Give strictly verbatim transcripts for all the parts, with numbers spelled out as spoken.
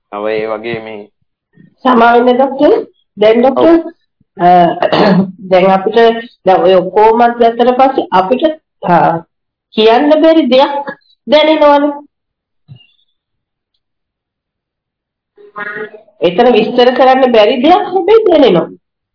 අව ඒ වගේ මේ සමාවෙන්න ડોක්ටර් දැන් ડોක්ටර් දැන් අපිට දැන් ඔය ඔක්කොම දැත්තට පස්සේ අපිට කියන්න බැරි දෙයක් දැනෙනවනේ. ඒතර විස්තර කරන්න බැරි දෙයක් හැබැයි දැනෙනවා.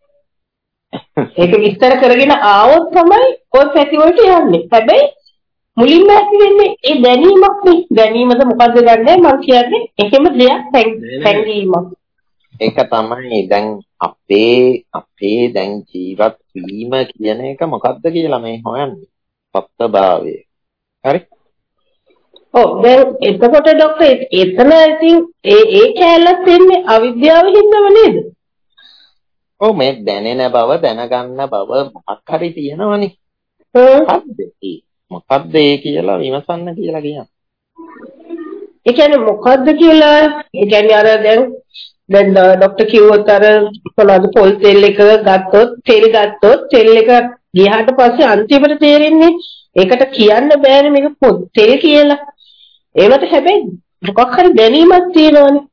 ඒක විස්තර කරගෙන ආවොත් තමයි ඔය පැති වලට යන්නේ. හැබැයි මුලින්ම ඇති වෙන්නේ ඒ දැනීමක් නේ. දැනීමද මොකද්ද ගන්නෑ මම කියන්නේ එහෙම දෙයක් හැංගීමක්. ඒක තමයි දැන් අපේ අපේ දැන් ජීවත් වීම කියන එක මොකද්ද කියලා මේ හොයන්නේ. සත්‍යභාවය. හරි? ඔව් දැන් එතකොට ડોක්ටර් එතන ඉතින් ඒ ඒ කැලලත් එන්නේ අවිද්‍යාව හින්දාම නේද? ඔව් මේ දැනෙන බව දැනගන්න බව මොකක් හරි තියෙනවනේ. මොකද්ද ඒ? මොකද්ද ඒ කියලා විමසන්න කියලා කියනවා. ඒ කියන්නේ මොකද්ද කියලා ඒ කියන්නේ අර දැන් දැන් ડોක්ටර් කිව්වොත් අර මොනවාද පොල් තෙල් එක ගත්තොත් තෙල් ගත්තොත් තෙල් එක ගියාට පස්සේ අන්තිමට තේරෙන්නේ ඒකට කියන්න බෑනේ මේක පොල් තෙල් කියලා. ඒකට හැබැයි මොකක් හරි දැනීමක් තියෙනවනේ.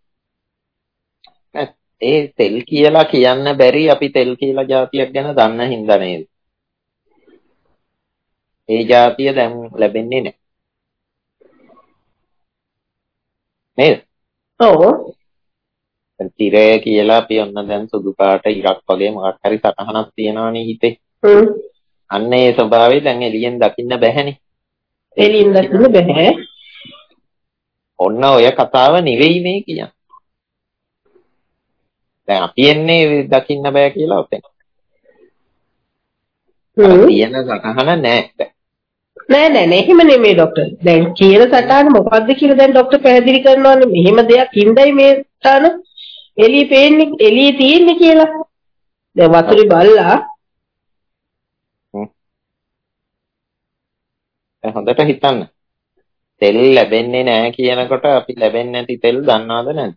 ඒ තෙල් කියලා කියන්න බැරි අපි තෙල් කියලා જાතියක් ගැන දන්න හින්දා නේද? ඒ જાතිය දැන් ලැබෙන්නේ නැහැ. නේද? ඔව්. තිරය කියලා අපි ඔන්න දැන් සුදු පාට ඉරක් වගේ මොකක් හරි සටහනක් තියෙනවනේ හිතේ. හ්ම්. අන්න ඒ ස්වභාවය දැන් එළියෙන් දකින්න බැහැනේ. එළියෙන් දකින්න බැහැ. ඔන්න ඔය කතාව නෙවෙයි මේ කියන්නේ. දැන් අපි එන්නේ දකින්න බෑ කියලා ඔතෙන්. හ්ම්. තියෙන සටහන නෑ. නෑ නෑ නෑ එහෙම නෙමෙයි ડોක්ටර්. දැන් කියන සටහන මොකද්ද කියලා දැන් ડોක්ටර් පැහැදිලි කරනවානේ. මෙහෙම දෙයක් හින්දායි මේ සටහන එළිය පේන්නේ එළිය තියෙන්නේ කියලා. දැන් වතුරේ බල්ලා දැන් හොඳට හිතන්න. තෙල් ලැබෙන්නේ නැහැ කියනකොට අපි ලැබෙන්නේ නැති තෙල් දන්නවද නැද්ද?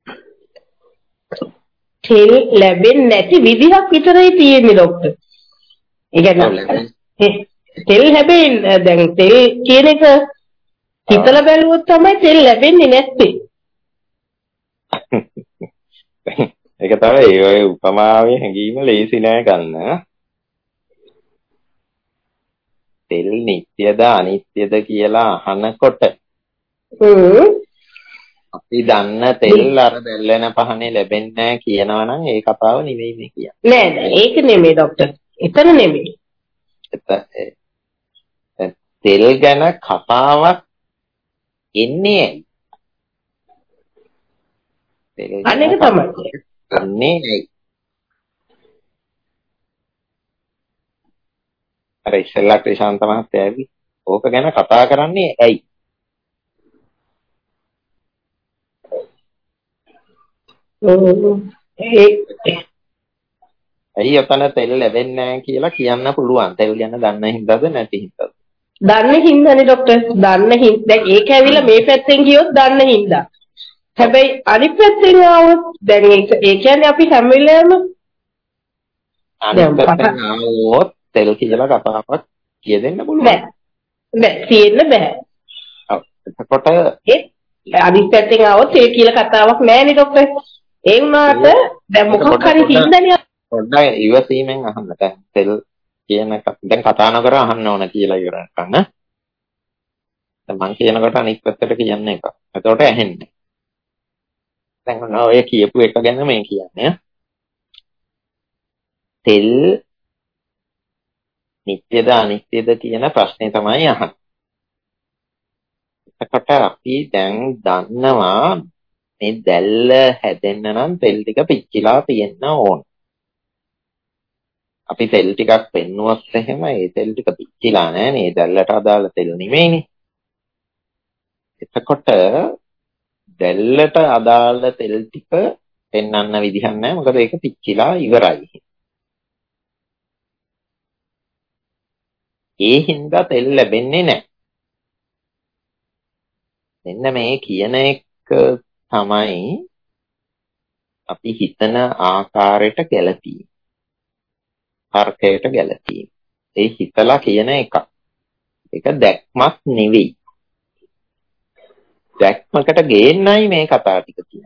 තෙල් ලැබෙන්නේ නැති විදිහක් විතරයි තියෙන්නේ ડોක්ටර්. ඒ කියන්නේ තෙල් හැබැයි දැන් තෙල් කියන එක හිතලා බැලුවොත් තමයි තෙල් ලැබෙන්නේ නැත්තේ. ඒක තමයි ඔය උපමාවේ හැංගීම ලේසි නෑ ගන්න. තෙල් නිට්ටයද අනිත්‍යද කියලා අහනකොට අපි දන්න තෙල් අර දැල්වෙන පහනේ ලැබෙන්නේ නැහැ කියනවා නම් ඒ කතාව නෙවෙයි මේ කියන්නේ. නෑ නෑ ඒක නෙමෙයි ડોක්ටර්. එතන නෙමෙයි. තෙල් ගැන කතාවක් එන්නේ ඇයි? තෙල් අනේක තමයි. එන්නේ ඇයි? අර ඉස්සෙල්ලා ක්‍රිෂාන්ත මහත්තයා ඇවි ඕක ගැන කතා කරන්නේ ඇයි? ඇයි ඔතන තෙල් ලැබෙන්නේ නැහැ කියලා කියන්න පුළුවන්. තෙල් ගැන දන්න හින්දාද නැති හින්දාද? දන්න හින්දානේ ડોක්ටර්. දන්න හින්දා. දැන් ඒක ඇවිල්ලා මේ පැත්තෙන් ගියොත් දන්න හින්දා. හැබැයි අනිත් පැත්තෙන් ආවොත් දැන් ඒක ඒ කියන්නේ අපි හැම වෙලේම අනිත් පැත්තෙන් ආවොත් තෙල් කියලා කතාවක් කියදෙන්න පුළුවන්. බෑ. බෑ තියෙන්න බෑ. ඔව්. එතකොට ඒ අනිත් පැත්තෙන් ආවොත් තෙල් කියලා කතාවක් නෑනේ ડોක්ටර්. ඒ වුණාට දැන් මොකක් හරි හින්දානේ පොඩ්ඩක් ඉවසීමෙන් අහන්න. දැන් තෙල් කියන දැන් කතා නොකර අහන්න ඕන කියලා ඉවර කරන්න. දැන් මං කියනකොට අනිත් පැත්තට කියන්න එක. එතකොට ඇහෙන්නේ. දැන් ඔය කියපු එක ගැන මේ කියන්නේ. තෙල් නිත්‍යද අනිත්‍යද කියන ප්‍රශ්නේ තමයි අහන්නේ. එතකොට අපි දැන් දන්නවා මේ දැල්ල හැදෙන්න නම් තෙල් ටික පිච්චිලා තියෙන්න ඕන. අපි තෙල් ටිකක් පෙන්නුවොත් එහෙම ඒ තෙල් ටික පිච්චිලා නැහැ නේ. දැල්ලට අදාළ තෙල් නෙමෙයිනේ. එතකොට දැල්ලට අදාළ තෙල් ටික පෙන්වන්න විදිහක් නැහැ. මොකද ඒක පිච්චිලා ඉවරයි. ඒ හින්දා තෙල් ලැබෙන්නේ නැහැ. මෙන්න මේ කියන එක තමයි අපි හිතන ආකාරයට ගැළපීම. තර්කයට ගැළපීම. ඒ හිතලා කියන එක. ඒක දැක්මක් නෙවෙයි. දැක්මකට ගේන්නයි මේ කතා ටික තියෙන්නේ.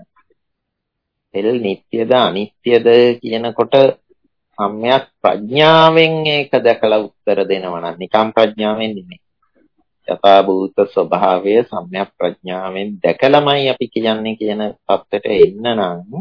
තෙල් නිට්ටයද අනිත්‍යද කියනකොට සම්‍යක් ප්‍රඥාවෙන් ඒක දැකලා උත්තර දෙනවා නම් නිකම් ප්‍රඥාවෙන් නෙමෙයි. යථා භූත ස්වභාවය සම්‍යක් ප්‍රඥාවෙන් දැකලාමයි අපි කියන්නේ කියන තත්ත්වයට එන්න නම්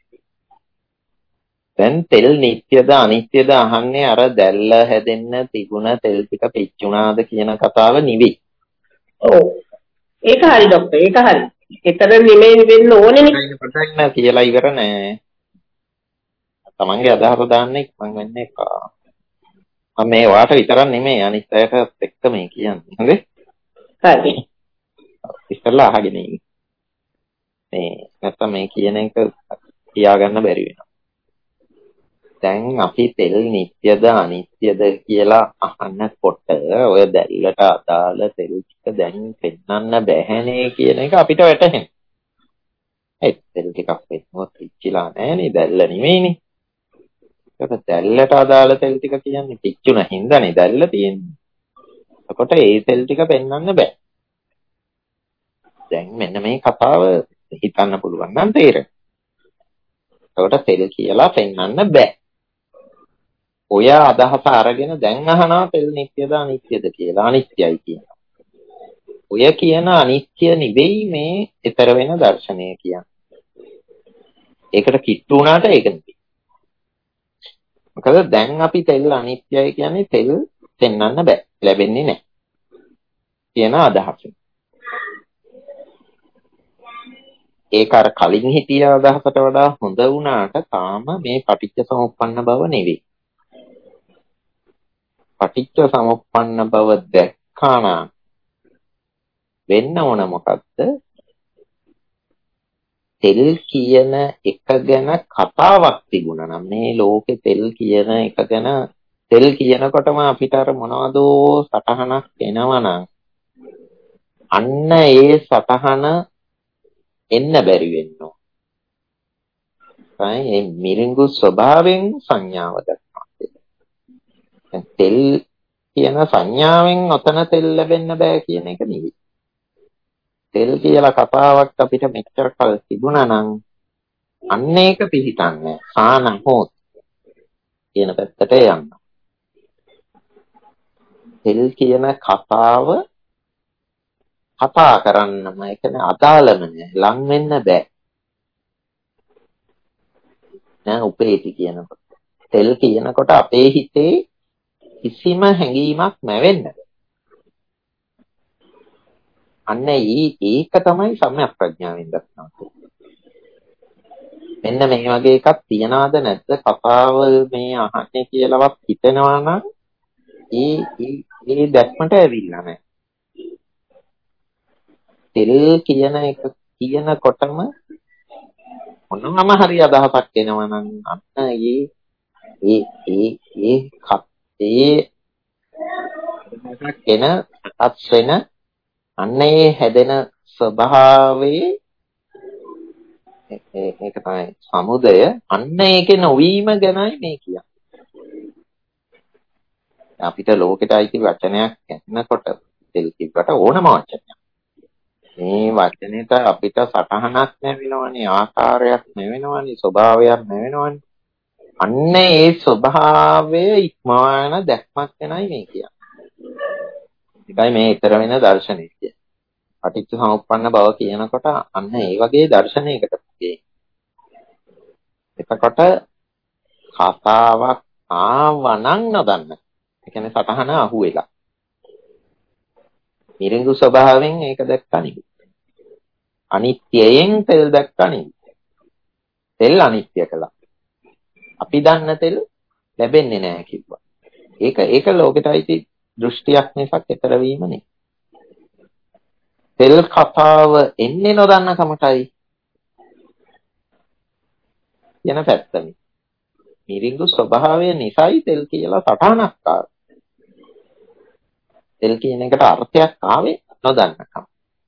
දැන් තෙල් නිට්ටයද අනිත්‍යද අහන්නේ අර දැල්ල හැදෙන්න තිබුණ තෙල් ටික පිච්චුණාද කියන කතාව නෙවෙයි. ඔව්. ඒක හරි ડોක්ටර්. ඒක හරි. ඒතර නෙමෙයි වෙන්න ඕනේ නේ. පටන් කියලා ඉවර නෑ. තමන්ගේ අදහස දාන්න ඉක්මන් වෙන්න එපා. මම මේ වාට විතරක් නෙමෙයි අනිත් අයටත් එක්ක මේ කියන්නේ. හරි? හරි. ඉස්සෙල්ලා අහගෙන ඉන්න. මේ නැත්තම් මේ කියන එක කියාගන්න බැරි වෙනවා. දැන් අපි තෙල් නිට්ටයද අනිත්‍යද කියලා අහනකොට ඔය දැල්ලට අදාළ තෙල් ටික දැන් පෙන්වන්න බැහැනේ කියන එක අපිට වැටහෙනවා. ඒ තෙල් ටිකක් පෙන්වුවොත් පිච්චිලා නැහැනේ දැල්ල නෙමෙයිනේ. ඒක දැල්ලට අදාළ තෙල් ටික කියන්නේ පිච්චුණ හින්දානේ දැල්ල තියෙන්නේ. එතකොට ඒ තෙල් ටික පෙන්වන්න බෑ. දැන් මෙන්න මේ කතාව හිතන්න පුළුවන් නම් තේරෙනවා. එතකොට තෙල් කියලා පෙන්වන්න බෑ. ඔය අදහස අරගෙන දැන් අහනවා තෙල් නිට්ටයද අනිත්‍යද කියලා. අනිත්‍යයි කියනවා. ඔය කියන අනිත්‍ය නෙවෙයි මේ ඊතර වෙන දර්ශනය කියන්නේ. ඒකට කිට්ටු වුණාට ඒක නෙවෙයි. මොකද දැන් අපි තෙල් අනිත්‍යයි කියන්නේ තෙල් පෙන්වන්න බෑ. ලැබෙන්නේ නැහැ. කියන අදහස. ඒක අර කලින් හිතිය අදහසට වඩා හොඳ වුණාට තාම මේ පටිච්ච සමුප්පන්න බව නෙවෙයි. පටිච්ච සමුප්පන්න බව දැක්කාම වෙන්න ඕන මොකද්ද? තෙල් කියන එක ගැන කතාවක් තිබුණා නම් මේ ලෝකේ තෙල් කියන එක ගැන තෙල් කියනකොටම අපිට අර මොනවදෝ සටහනක් එනවා නම් අන්න ඒ සටහන එන්න බැරි වෙනවා. ඒ මිරිඟු ස්වභාවයෙන් සංඥාව දක්වනවා. තෙල් කියන සංඥාවෙන් ඔතන තෙල් ලැබෙන්න බෑ කියන එක නෙවෙයි. තෙල් කියලා කතාවක් අපිට මෙච්චර කල් තිබුණා නම් අන්න ඒක පිළිතන්නේ සාන හොත් කියන පැත්තට යන්න. තෙල් කියන කතාව කතා කරන්නම ඒ කියන්නේ අදාළම නෑ ලං වෙන්න බෑ. නෑ උපේටි කියනකොට තෙල් කියනකොට අපේ හිතේ කිසිම හැඟීමක් නැවෙන්න. අන්න ඒක තමයි සම්‍යක් ප්‍රඥාවෙන් දක්වන්නේ. මෙන්න මේ වගේ එකක් තියනවද නැද්ද කතාව මේ අහන්නේ කියලාවත් හිතනවා නම් ඒ ඒ දැක්මට ඇවිල්ලා නැහැ. තෙල් කියන එක කියනකොටම මොනවාම හරි අදහසක් එනවා නම් අන්න ඒ ඒ ඒ ඒ කප්පේ එන අත් වෙන අන්න ඒ හැදෙන ස්වභාවයේ ඒක තමයි සමුදය. අන්න ඒකේ නොවීම ගැනයි මේ කියන්නේ. අපිට ලෝකෙට අයිති වචනයක් කියනකොට තෙල් කිව්වට ඕනම වචනයක්. මේ වචනෙට අපිට සටහනක් නැවෙනවනේ, ආකාරයක් නැවෙනවනේ, ස්වභාවයක් නැවෙනවනේ. අන්න ඒ ස්වභාවය ඉක්මවන දැක්මක් ගැනයි මේ කියන්නේ. ඒකයි මේ ඊතර වෙන දර්ශනය කියන්නේ. පටිච්ච සමුප්පන්න බව කියනකොට අන්න ඒ වගේ දර්ශනයකට තියෙන්නේ. එතකොට කතාවක් ආවනම් නොදන්න. ඒ කියන්නේ සටහන අහුවෙලා. මිරිඟු ස්වභාවයෙන් ඒක දැක්කනේ. අනිත්‍යයෙන් තෙල් දැක්කනේ. තෙල් අනිත්‍ය කළා. අපි දන්න තෙල් ලැබෙන්නේ නැහැ කිව්වා. ඒක ඒක ලෝකෙට අයිති දෘෂ්ටියක් මිසක් ඊතර වීම නෙවෙයි. තෙල් කතාව එන්නේ නොදන්න කමටයි යන පැත්තනේ. මිරිඟු ස්වභාවය නිසායි තෙල් කියලා සටහනක් ආවේ. තෙල් කියන එකට අර්ථයක් ආවේ නොදන්නකම.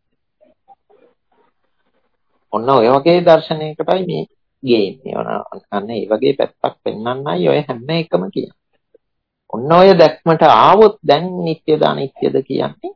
ඔන්න ඔය වගේ දර්ශනයකටයි මේ ගේන්නේ. අන්න ඒ වගේ පැත්තක් පෙන්වන්නයි ඔය හැම එකම කියන්නේ. ඔන්න ඔය දැක්මට ආවොත් දැන් නිට්ටයද අනිත්‍යද කියන්නේ.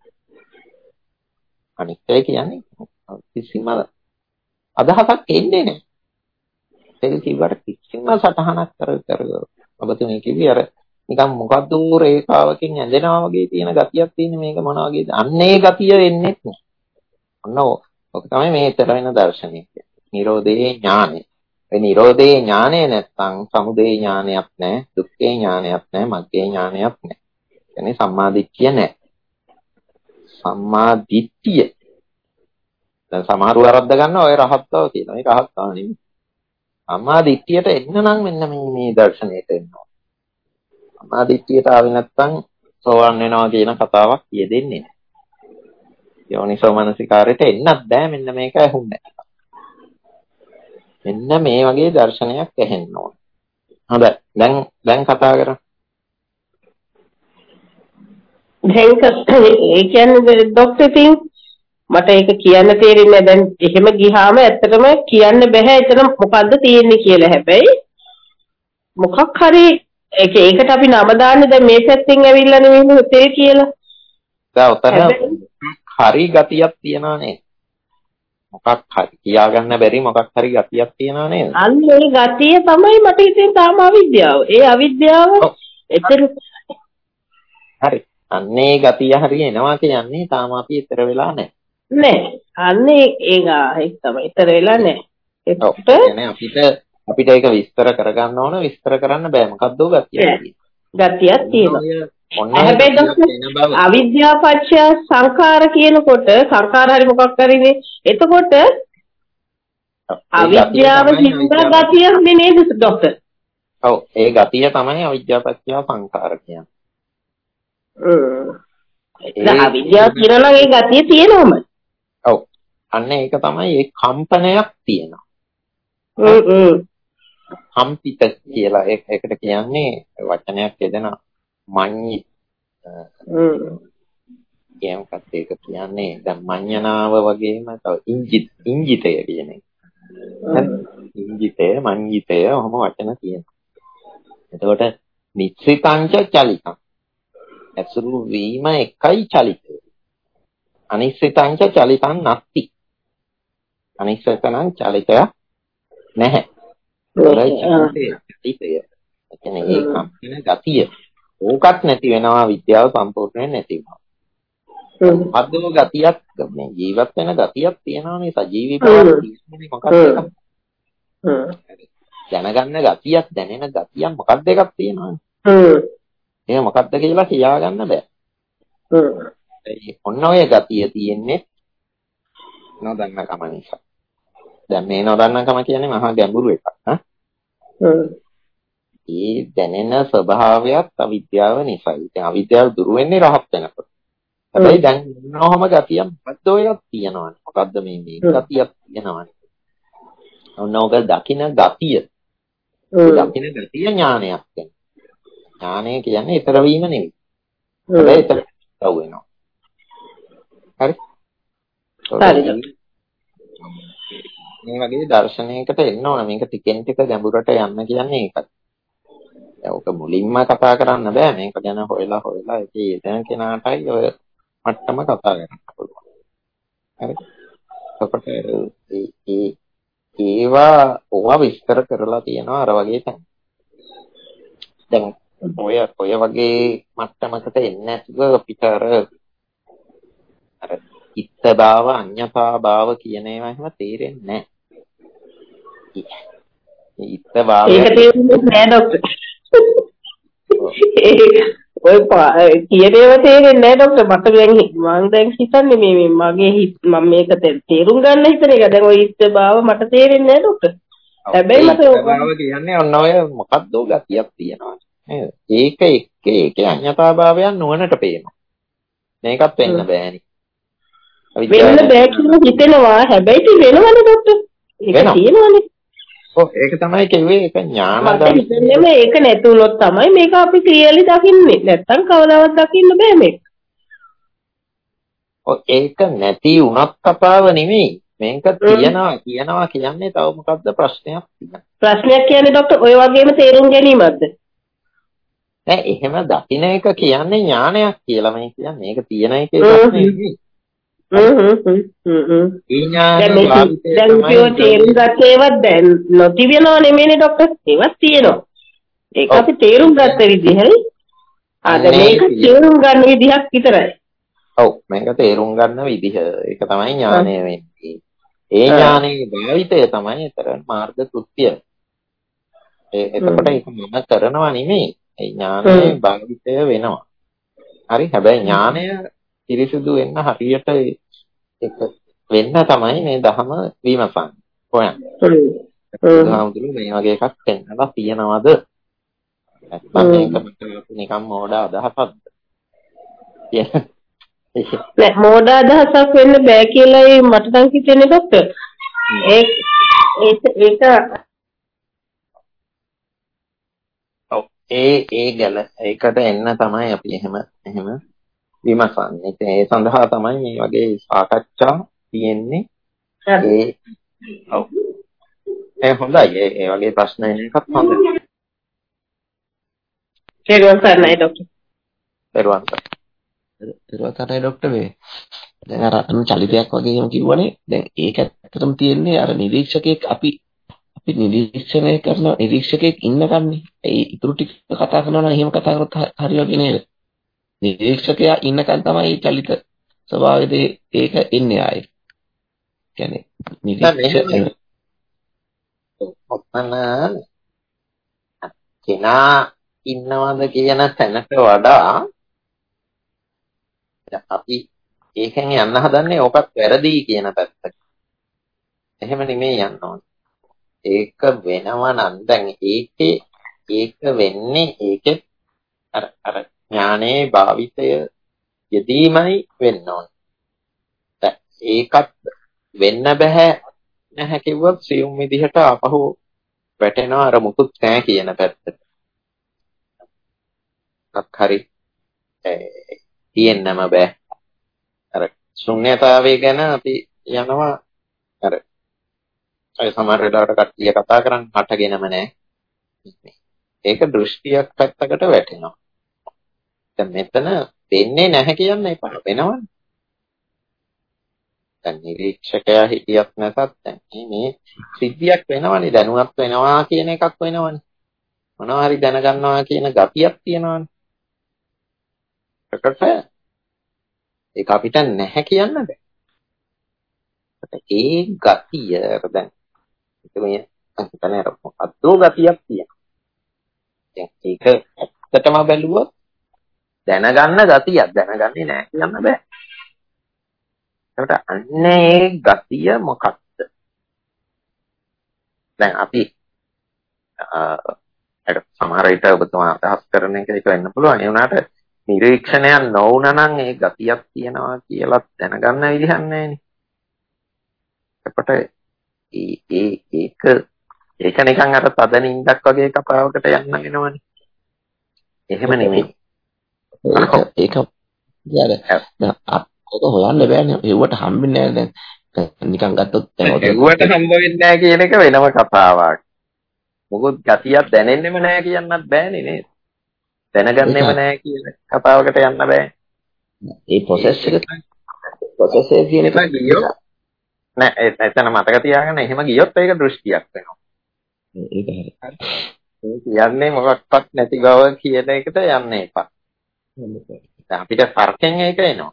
අනිත්‍යයි කියන්නේ කිසිම අදහසක් එන්නේ නැහැ. තෙල් කිව්වට කිසිම සටහනක් කර කර ඔබතුමී කිව්වේ අර නිකන් මොකද්ද රේඛාවකින් ඇදෙනවා වගේ තියෙන ගතියක් තියෙන මේක මොන වගේද? අන්න ඒ ගතිය වෙන්නේ නැහැ. ඔන්න ඔක තමයි මේ ඊතර වෙන දර්ශනය කියන්නේ. නිරෝධයේ ඥානය. ඒ නිරෝධයේ ඥානය නැත්නම් සමුදය ඥානයක් නැහැ, දුක්ඛේ ඥානයක් නැහැ, මග්ගේ ඥානයක් නැහැ. කියන්නේ සම්මා දිට්ඨිය නැහැ. සම්මා දිට්ඨිය. දැන් සමහරව වරද්ද ගන්නවා ඔය රහත් බව කියලා. මේ රහත් බව නෙමෙයි. සම්මා දිට්ඨියට එන්න නම් මෙන්න මේ මේ දර්ශනයට එන්න ඕන. සම්මා දිට්ඨියට ආවේ නැත්නම් සෝවන් වෙනවා කියන කතාවක් කියෙදෙන්නේ නැහැ. යෝනිසෝ මනසිකාරයට එන්නත් බෑ මෙන්න මේක ඇහුන්නේ නැහැ. මෙන්න මේ වගේ දර්ශනයක් ඇහෙන්න ඕන. හොඳයි. දැන් දැන් කතා කරමු. දැන් ඒ කියන්නේ ડોක්ටර් තින් මට ඒක කියන්න තේරෙන්නේ දැන් එහෙම ගියාම ඇත්තටම කියන්න බෑ එතන මොකද්ද තියෙන්නේ කියලා. හැබැයි මොකක් හරි ඒක ඒකට අපි නම දාන්නේ දැන් මේ පැත්තෙන් ඇවිල්ලා නෙමෙයි තෙල් කියලා. දැන් උතන හරි ගතියක් තියනවා නේද? මොකක් හරි කියාගන්න බැරි මොකක් හරි ගතියක් තියනවා නේද? අන්න ඒ ගතිය තමයි මට හිතෙන් තාම අවිද්‍යාව. ඒ අවිද්‍යාව එතන හරි. අන්නේ ගතිය හරි එනවා කියන්නේ තාම අපි ඊතර වෙලා නැහැ. නෑ. අන්නේ ඒක ඒක තමයි ඊතර වෙලා නැහැ. ඒකට කියන්නේ අපිට අපිට ඒක විස්තර කරගන්න ඕන විස්තර කරන්න බෑ. මොකද්ද ගතියක් තියෙනවා. ගතියක් තියෙනවා. හැබැයි අවිද්‍යාව පත්‍ය සංඛාර කියනකොට සංඛාර හරි මොකක් හරිනේ. එතකොට අවිද්‍යාව හින්දා ගතියන්නේ නේද ડોක්ටර්? ඔව් ඒ ගතිය තමයි අවිද්‍යාව පත්‍ය සංඛාර කියන්නේ. හ්ම්. අවිද්‍යාව කියනවා ඒ ගතිය තියෙනවම. ඔව්. අන්න ඒක තමයි ඒ කම්පනයක් තියෙනවා. හ්ම් හ්ම්. කම්පිත කියලා ඒකට කියන්නේ වචනයක් යදෙනවා. මඤ්ඤි කියම් කත්තේක කියන්නේ දැන් මඤ්ඤනාව වගේම තව ඉංජිත් ඉංජිතය කියන එක. ඉංජිතය මඤ්ඤිතය ඔහොම වචන තියෙනවා. එතකොට නිස්සිතංච චලිතං. ඇසුරු වීම එකයි චලිතය. අනිස්සිතංච චලිතං නැති. අනිස්සිතං චලිතය නැහැ. චලිතය. ඒ කියන්නේ ඒ කම්පන ගතිය ඕකත් නැති වෙනවා විද්‍යාව සම්පූර්ණයෙන් නැති වෙනවා. අදෝ ගතියක් මේ ජීවත් වෙන ගතියක් තියෙනවා මේ සජීවී බවක් තියෙන්නේ මොකක්ද ඒක? දැනගන්න ගතියක් දැනෙන ගතියක් මොකක්ද එකක් තියෙනවානේ. හ්ම්. ඒක මොකක්ද කියලා කියාගන්න බෑ. හ්ම්. ඒ ඔන්න ඔය ගතිය තියෙන්නේ නොදන්නකම නිසා. දැන් මේ නොදන්නකම කියන්නේ මහා ගැඹුරු එකක් ඈ. හ්ම්. ඒ දැනෙන ස්වභාවයත් අවිද්‍යාව නිසායි. ඉතින් අවිද්‍යාව දුරු වෙන්නේ රහත් වෙනකොට. හැබැයි දැන් මොනවාම ගතියක් මොකද්ද ඔයයක් තියෙනවනේ. මොකද්ද මේ මේ ගතියක් තියෙනවනේ. ඔන්නෝක දකින්න ගතිය. දකින්න ගතිය ඥානයක් කියන්නේ. ඥානය කියන්නේ ඊතර වීම නෙවෙයි. හැබැයි ඊතර තව වෙනවා. හරි? හරි. මේ වගේ දර්ශනයකට එන්න ඕන. මේක ටිකෙන් ටික ගැඹුරට යන්න කියන්නේ ඒකයි. ඔක මුලින්ම කතා කරන්න බෑ මේක ගැන හොයලා හොයලා ඒකේ යෙදෙන කෙනාටයි ඔය මට්ටම කතා කරන්න පුළුවන්. හරි. එතකොට ඒ ඒවා ඕවා විස්තර කරලා තියෙනවා අර වගේ තැන්. දැන් ඔය ඔය වගේ මට්ටමකට එන්නේ නැතුව අපිට අර අර ඉත්ත භාව අඤ්ඤතා භාව කියන ඒවා එහෙම තේරෙන්නේ නැහැ. ඉත්ත භාවය ඒක තේරෙන්නේ නැහැ ડોක්ටර්. ඔය කියනේව තේරෙන්නේ නැහැ ડોක්ටර්. මට දැන් මම දැන් හිතන්නේ මේ මේ මගේ මම මේක තේරුම් ගන්න හිතන එක. දැන් ඔය ඉත්ත භාව මට තේරෙන්නේ නැහැ ડોක්ටර්. හැබැයි මට ඉත්ත භාව කියන්නේ ඔන්න ඔය මොකක්ද ගතියක් තියෙනවා නේද? ඒක එක්ක ඒකේ අඤ්ඤතා භාවයන් නුවණට පේනවා. මේකත් වෙන්න බෑනේ. වෙන්න බෑ කියලා හිතෙනවා. හැබැයි වෙනවනේ ડોක්ටර්. ඒක තියෙනවනේ. ඔව් ඒක තමයි කිව්වේ ඒක ඥාන දර්ශනය. මේක නැතුනොත් තමයි මේක අපි ක්ලියර්ලි දකින්නේ. නැත්තම් කවදාවත් දකින්න බෑ මේක. ඔව් ඒක නැති වුණත් කතාව නෙමෙයි. මේක තියනවා කියනවා කියන්නේ තව මොකද්ද ප්‍රශ්නයක් තියෙනවා. ප්‍රශ්නයක් කියන්නේ ડોක්ටර් ඔය වගේම තේරුම් ගැනීමක්ද? නෑ එහෙම දකින්න එක කියන්නේ ඥානයක් කියලා මම කියන්නේ. මේක තියෙන එකේ ප්‍රශ්නේ නෙමෙයි. හ්ම් හ්ම් හ්ම් ඒ ඥාන දැන් මේ භාවිතය දැන් තමයි කියෝ තේරුම් ගත්ත ඒවා දැන් නොතිබෙනව නෙමෙයිනේ ડોක්ටර් ඒවත් තියෙනවා ඒක අපි තේරුම් ගත්ත විදිහයි ආ දැන් මේක තේරුම් ගන්න විදිහක් විතරයි ඔව් මේක තේරුම් ගන්න විදිහ ඒක තමයි ඥානය වෙන්නේ ඒ ඥානයේ භාවිතය තමයි ඒතර මාර්ග කෘත්‍ය ඒ එතකොට ඒක මම කරනවා නෙමෙයි ඒ ඥානයේ භාවිතය වෙනවා හරි හැබැයි ඥානය පිරිසිදු වෙන්න හරියට ඒක වෙන්න තමයි මේ ධහම විමසන්නේ හොයන්නේ. බුදුහාමුදුරුවෝ මේ වගේ එකක් පෙන්නලා තියනවද? නැත්නම් මේක නිකන් මෝඩ අදහසක්ද? නෑ මෝඩ අදහසක් වෙන්න බෑ කියලායි මට නම් හිතෙන්නේ ડોක්ටර්. ඒ ඒක ඒක ඒ ඒ ගැල ඒකට එන්න තමයි අපි එහෙම එහෙම විමසන්නේ. ඉතින් ඒ සඳහා තමයි මේ වගේ සාකච්ඡා තියෙන්නේ. ඒ ඔව්. ඒ හොඳයි. ඒ ඒ වගේ ප්‍රශ්න එන එකත් හොඳයි. පෙරවන් සර්ණයි ડોක්ටර්. පෙරවන් සර්ණයි. පෙරවන් සර්ණයි ડોක්ටර් මේ දැන් අර අන්න චලිතයක් වගේම කිව්වනේ. දැන් ඒක ඇත්තටම තියෙන්නේ අර නිරීක්ෂකෙක් අපි අපි නිරීක්ෂණය කරන නිරීක්ෂකෙක් ඉන්නකන්නේ. ඒ ඉතුරු ටික කතා කරනවා නම් එහෙම කතා කරොත් හරි වගේ නේද? නිරීක්ෂකයා ඉන්නකන් තමයි චලිත ස්වභාවයේ ඒක එන්නේ ආයේ. කියන්නේ නිරීක්ෂකය ඔතන කෙනා ඉන්නවද කියන තැනට වඩා අපි ඒකෙන් යන්න හදන්නේ ඕකත් වැරදි කියන පැත්තට. එහෙම නෙමෙයි යන්න ඕනේ. ඒක වෙනව නම් දැන් ඒකේ ඒක වෙන්නේ ඒකේ අර අර ඥානයේ භාවිතය යෙදීමයි වෙන්න ඕනේ. ඒකත් වෙන්න බෑ නැහැ කිව්වොත් සියුම් විදිහට අපහු වැටෙනවා අර මුකුත් නැහැ කියන පැත්තට. අක් හරි තියෙන්නම බෑ. අර ශුන්‍යතාවය ගැන අපි යනවා අර අය සමහර වෙලාවට කට්ටිය කතා කරන්නේ හටගෙනම නැහැ. ඒක දෘෂ්ටියක් පැත්තකට වැටෙනවා. දැන් මෙතන දෙන්නේ නැහැ කියන්න එපා වෙනවනේ. දැන් නිරීක්ෂකයා හිටියත් නැතත් දැන් මේ සිද්ධියක් වෙනවනේ දැනුවත් වෙනවා කියන එකක් වෙනවනේ. මොනවා හරි දැනගන්නවා කියන ගතියක් තියෙනවනේ. ඒකට ඒක අපිට නැහැ කියන්න බෑ. ඒ ගතිය දැන් මේ හිතන්නේ අද්දෝ ගතියක් තියෙනවා. දැන් ඒක ඇත්තටම බැලුවොත් දැනගන්න ගතියක් දැනගන්නේ නැහැ කියන්න බෑ. ඒකට අන්නේ ගතිය මොකක්ද? දැන් අපි අර සමහර විට ඔබතුමා අදහස් කරන එක ඒක වෙන්න පුළුවන්. ඒ වුණාට නිරීක්ෂණයක් නොවුනා නම් ඒ ගතියක් තියෙනවා කියලා දැනගන්න විදිහක් නැහැනේ. එතකොට ඒ ඒ ඒක ඒක නිකන් අර තද නින්දක් වගේ කතාවකට යන්න වෙනවනේ. එහෙම නෙමෙයි. ඒක ඒක ඒක හොයන්න බෑනේ. ඒවට හම්බෙන්නේ නැහැ දැන්. නිකන් ගත්තොත් දැන් ඒවට හම්බ වෙන්නේ නැහැ කියන එක වෙනම කතාවක්. මොකද ගතියක් දැනෙන්නෙම නැහැ කියන්නත් බෑනේ නේද? දැනගන්නෙම නැහැ කියන කතාවකට යන්න බෑ. ඒ ප්‍රොසෙස් එක ප්‍රොසෙස් එක කියන එක ගියොත් නෑ එතන මතක තියාගන්න එහෙම ගියොත් ඒක දෘෂ්ටියක් වෙනවා. ඒක හරි. ඒ කියන්නේ මොකක්වත් නැති බව කියන එකට යන්න එපා. දැන් අපිට තර්කයෙන් ඒක එනවා.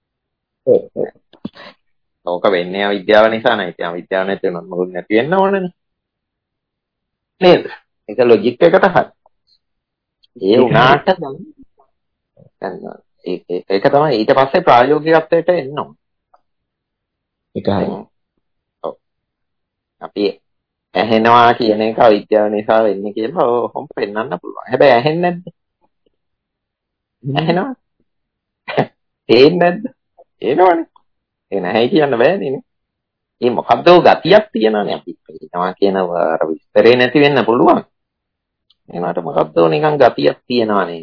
ඕක වෙන්නේ අවිද්‍යාව නිසා නයි. ඉතින් අවිද්‍යාව නැති වෙනොත් මොකද නැති වෙන්න ඕනනේ. නේද? ඒක ලොජික් එකට හරි. ඒ උනාට දැන් ඒක ඒක තමයි ඊට පස්සේ ප්‍රායෝගිකත්වයට එන්න ඕන. ඒක හරි. ඔව්. අපි ඇහෙනවා කියන එක අවිද්‍යාව නිසා වෙන්නේ කියලා ඔහොම පෙන්වන්න පුළුවන්. හැබැයි ඇහෙන්නේ නැද්ද? ඇහෙනවා. තේින්නේ නැද්ද? එනවනේ. ඒ නැහැ කියන්න බෑනේ නේ. මේ මොකද්ද ගතියක් තියෙනවානේ අපි. හිතනවා කියන අර විස්තරේ නැති වෙන්න පුළුවන්. ඒකට මොකද්ද නිකන් ගතියක් තියෙනවානේ.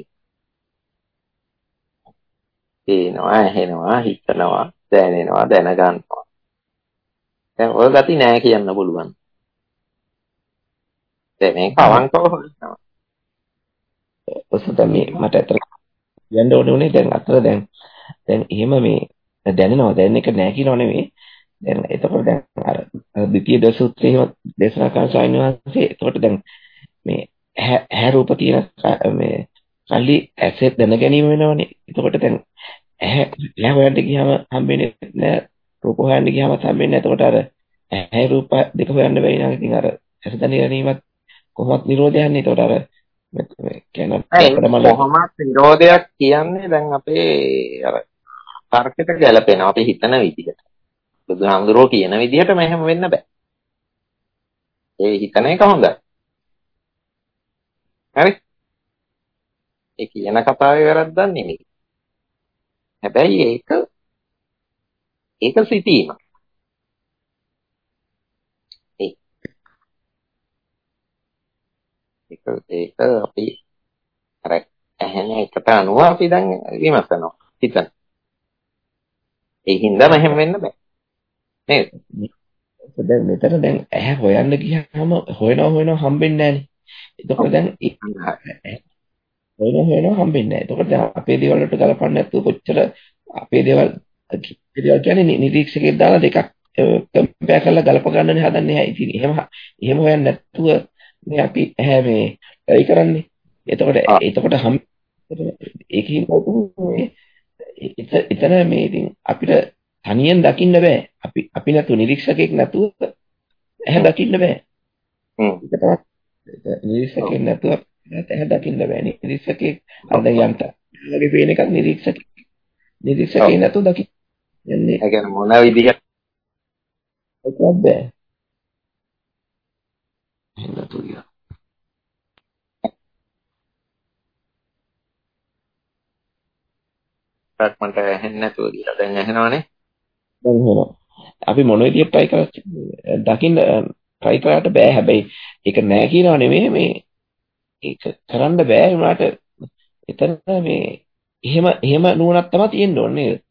තේනවා, ඇහෙනවා, හිතනවා, දැනෙනවා, දැනගන්නවා. දැන් ඔය ගති නැහැ කියන්න පුළුවන්. දැන් මේක අවංකව හොයනවා. ඔසත මේ මට අතර කියන්න ඕනේ උනේ දැන් අතර දැන් දැන් එහෙම මේ දැනෙනවා දැනෙන එක නෑ කියනව නෙවෙයි. දැන් එතකොට දැන් අර ද්විතීය දස සූත්‍රයේ දේශනා කරන ස්වාමීන් වහන්සේ එතකොට දැන් මේ ඇහැ රූප තියෙන මේ කල්ලි ඇසේ දැන ගැනීම වෙනවනේ. එතකොට දැන් ඇහැ ඇහැ හොයන්න ගියාම හම්බෙන්නේ නෑ. රූප හොයන්න ගියාම හම්බෙන්නේ නෑ. එතකොට අර ඇහැ රූප දෙක හොයන්න බැරි නම් ඉතින් අර ඇස දැන ගැනීමත් කොහොමත් නිරෝධයන්නේ. එතකොට අර මේ කියන අපරමල කොහොමත් නිරෝධයක් කියන්නේ දැන් අපේ අර තර්කයට ගැලපෙනවා. අපි හිතන විදිහට. බුදුහාමුදුරුවෝ කියන විදිහටම එහෙම වෙන්න බෑ. ඒ හිතන එක හොඳයි. හරි? ඒ කියන කතාවේ වැරද්දක් නෙමෙයි. හැබැයි ඒක ඒක සිටීම. ඒ ඒක ඒක අපි අර ඇහෙන එකට අනුව අපි දැන් විමසනවා. හිතන. ඒ හින්දාම එහෙම වෙන්න බෑ. නේද? දැන් මෙතන දැන් ඇහැ හොයන්න ගියාම හොයනවා හොයනවා හම්බෙන්නේ නැහනේ. එතකොට දැන් හොයනවා හොයනවා හම්බෙන්නේ නැහැ. එතකොට දැන් අපේ දේවල් වලට ගලපන්න නැතුව කොච්චර අපේ දේවල් දේවල් කියන්නේ නිරීක්ෂකයෙක් දාලා දෙකක් කම්පෙයාර් කරලා ගලප ගන්නනේ හදන්නේ. ඇයි ඉතින් එහෙම එහෙම හොයන්නේ නැතුව මේ අපි ඇහැ මේ try කරන්නේ. එතකොට එතකොට හම් ඒකකින් එතන මේ ඉතින් අපිට තනියෙන් දකින්න බෑ. අපි අපි නැතුව නිරීක්ෂකයෙක් නැතුව ඇහැ දකින්න බෑ. හ්ම්. ඒක තමයි නිරීක්ෂකයෙක් නැතුව ඇහැ දකින්න බෑ. නිරීක්ෂකයෙක් අර දැන් යන්ත වගේ පේන එකක් නිරීක්ෂක නිරීක්ෂකයෙක් නැතුව දකින්න යන්නේ. ඒ කියන්නේ මොන විදිහට ඒකත් බෑ. එහෙම තුලිය. මට ඇහෙන්නේ නැතුව කියලා. දැන් ඇහෙනවනේ. දැන් එහෙනම් අපි මොන විදියට try කරත් දකින්න try කරාට බෑ. හැබැයි ඒක නෑ කියනව නෙමෙයි මේ ඒක කරන්න බෑ වුණාට එතන මේ එහෙම එහෙම නුවණක් තමයි තියෙන්න ඕනේ නේද?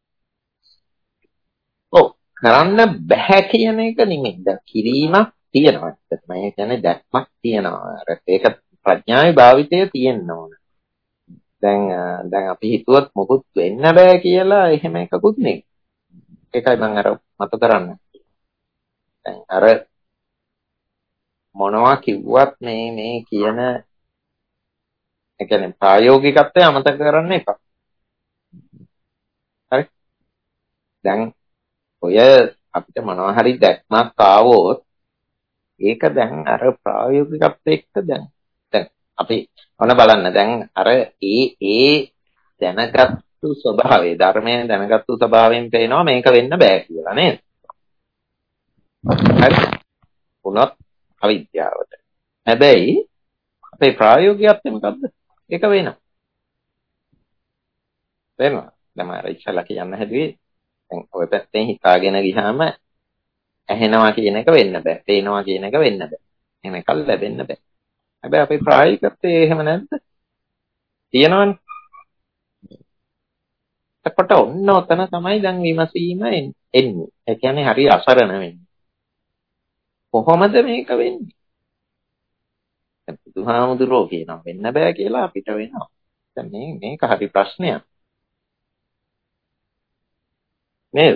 ඔව් කරන්න බෑ කියන එක නෙමෙයි. දැන් කිරීමක් තියෙනවා. මම කියන්නේ දැක්මක් තියෙනවා. අර ඒක ප්‍රඥාවේ භාවිතය තියෙන්න ඕන. දැන් දැන් අපි හිතුවත් මොකුත් වෙන්න බෑ කියලා එහෙම එකකුත් නෙමෙයි. ඒකයි මම අර මත කරන්නේ. දැන් අර මොනවා කිව්වත් මේ මේ කියන ඒ කියන්නේ ප්‍රායෝගිකත්වය අමතක කරන්න එපා. හරි? දැන් ඔය අපිට මොනවා හරි දැක්මක් ආවොත් ඒක දැන් අර ප්‍රායෝගිකත්වයට එක්ක දැන් දැන් අපි ඔන්න බලන්න දැන් අර ඒ ඒ දැනගත්තු ස්වභාවය ධර්මයෙන් දැනගත්තු ස්වභාවයෙන් පේනවා මේක වෙන්න බෑ කියලා නේද? හරි. උනත් අවිද්‍යාවට. හැබැයි අපේ ප්‍රායෝගිකත්වය මොකද්ද? ඒක වෙනවා. වෙනවා. දැන් මම ඉස්සලා කියන්න හැදුවේ දැන් ඔය පැත්තෙන් හිතාගෙන ගියාම ඇහෙනවා කියන එක වෙන්න බෑ. පේනවා කියන එක වෙන්න බෑ. එහෙම එකක් ලැබෙන්න බෑ. හැබැයි අපේ ප්‍රායෝගිකත්වයේ එහෙම නැද්ද? තියෙනවනේ. එතකොට ඔන්න ඔතන තමයි දැන් විමසීම එන්නේ. ඒ කියන්නේ හරි අසරණ වෙන්නේ. කොහොමද මේක වෙන්නේ? දැන් බුදුහාමුදුරුවෝ කියනවා වෙන්න බෑ කියලා අපිට වෙනවා. දැන් මේ මේක හරි ප්‍රශ්නයක්. නේද?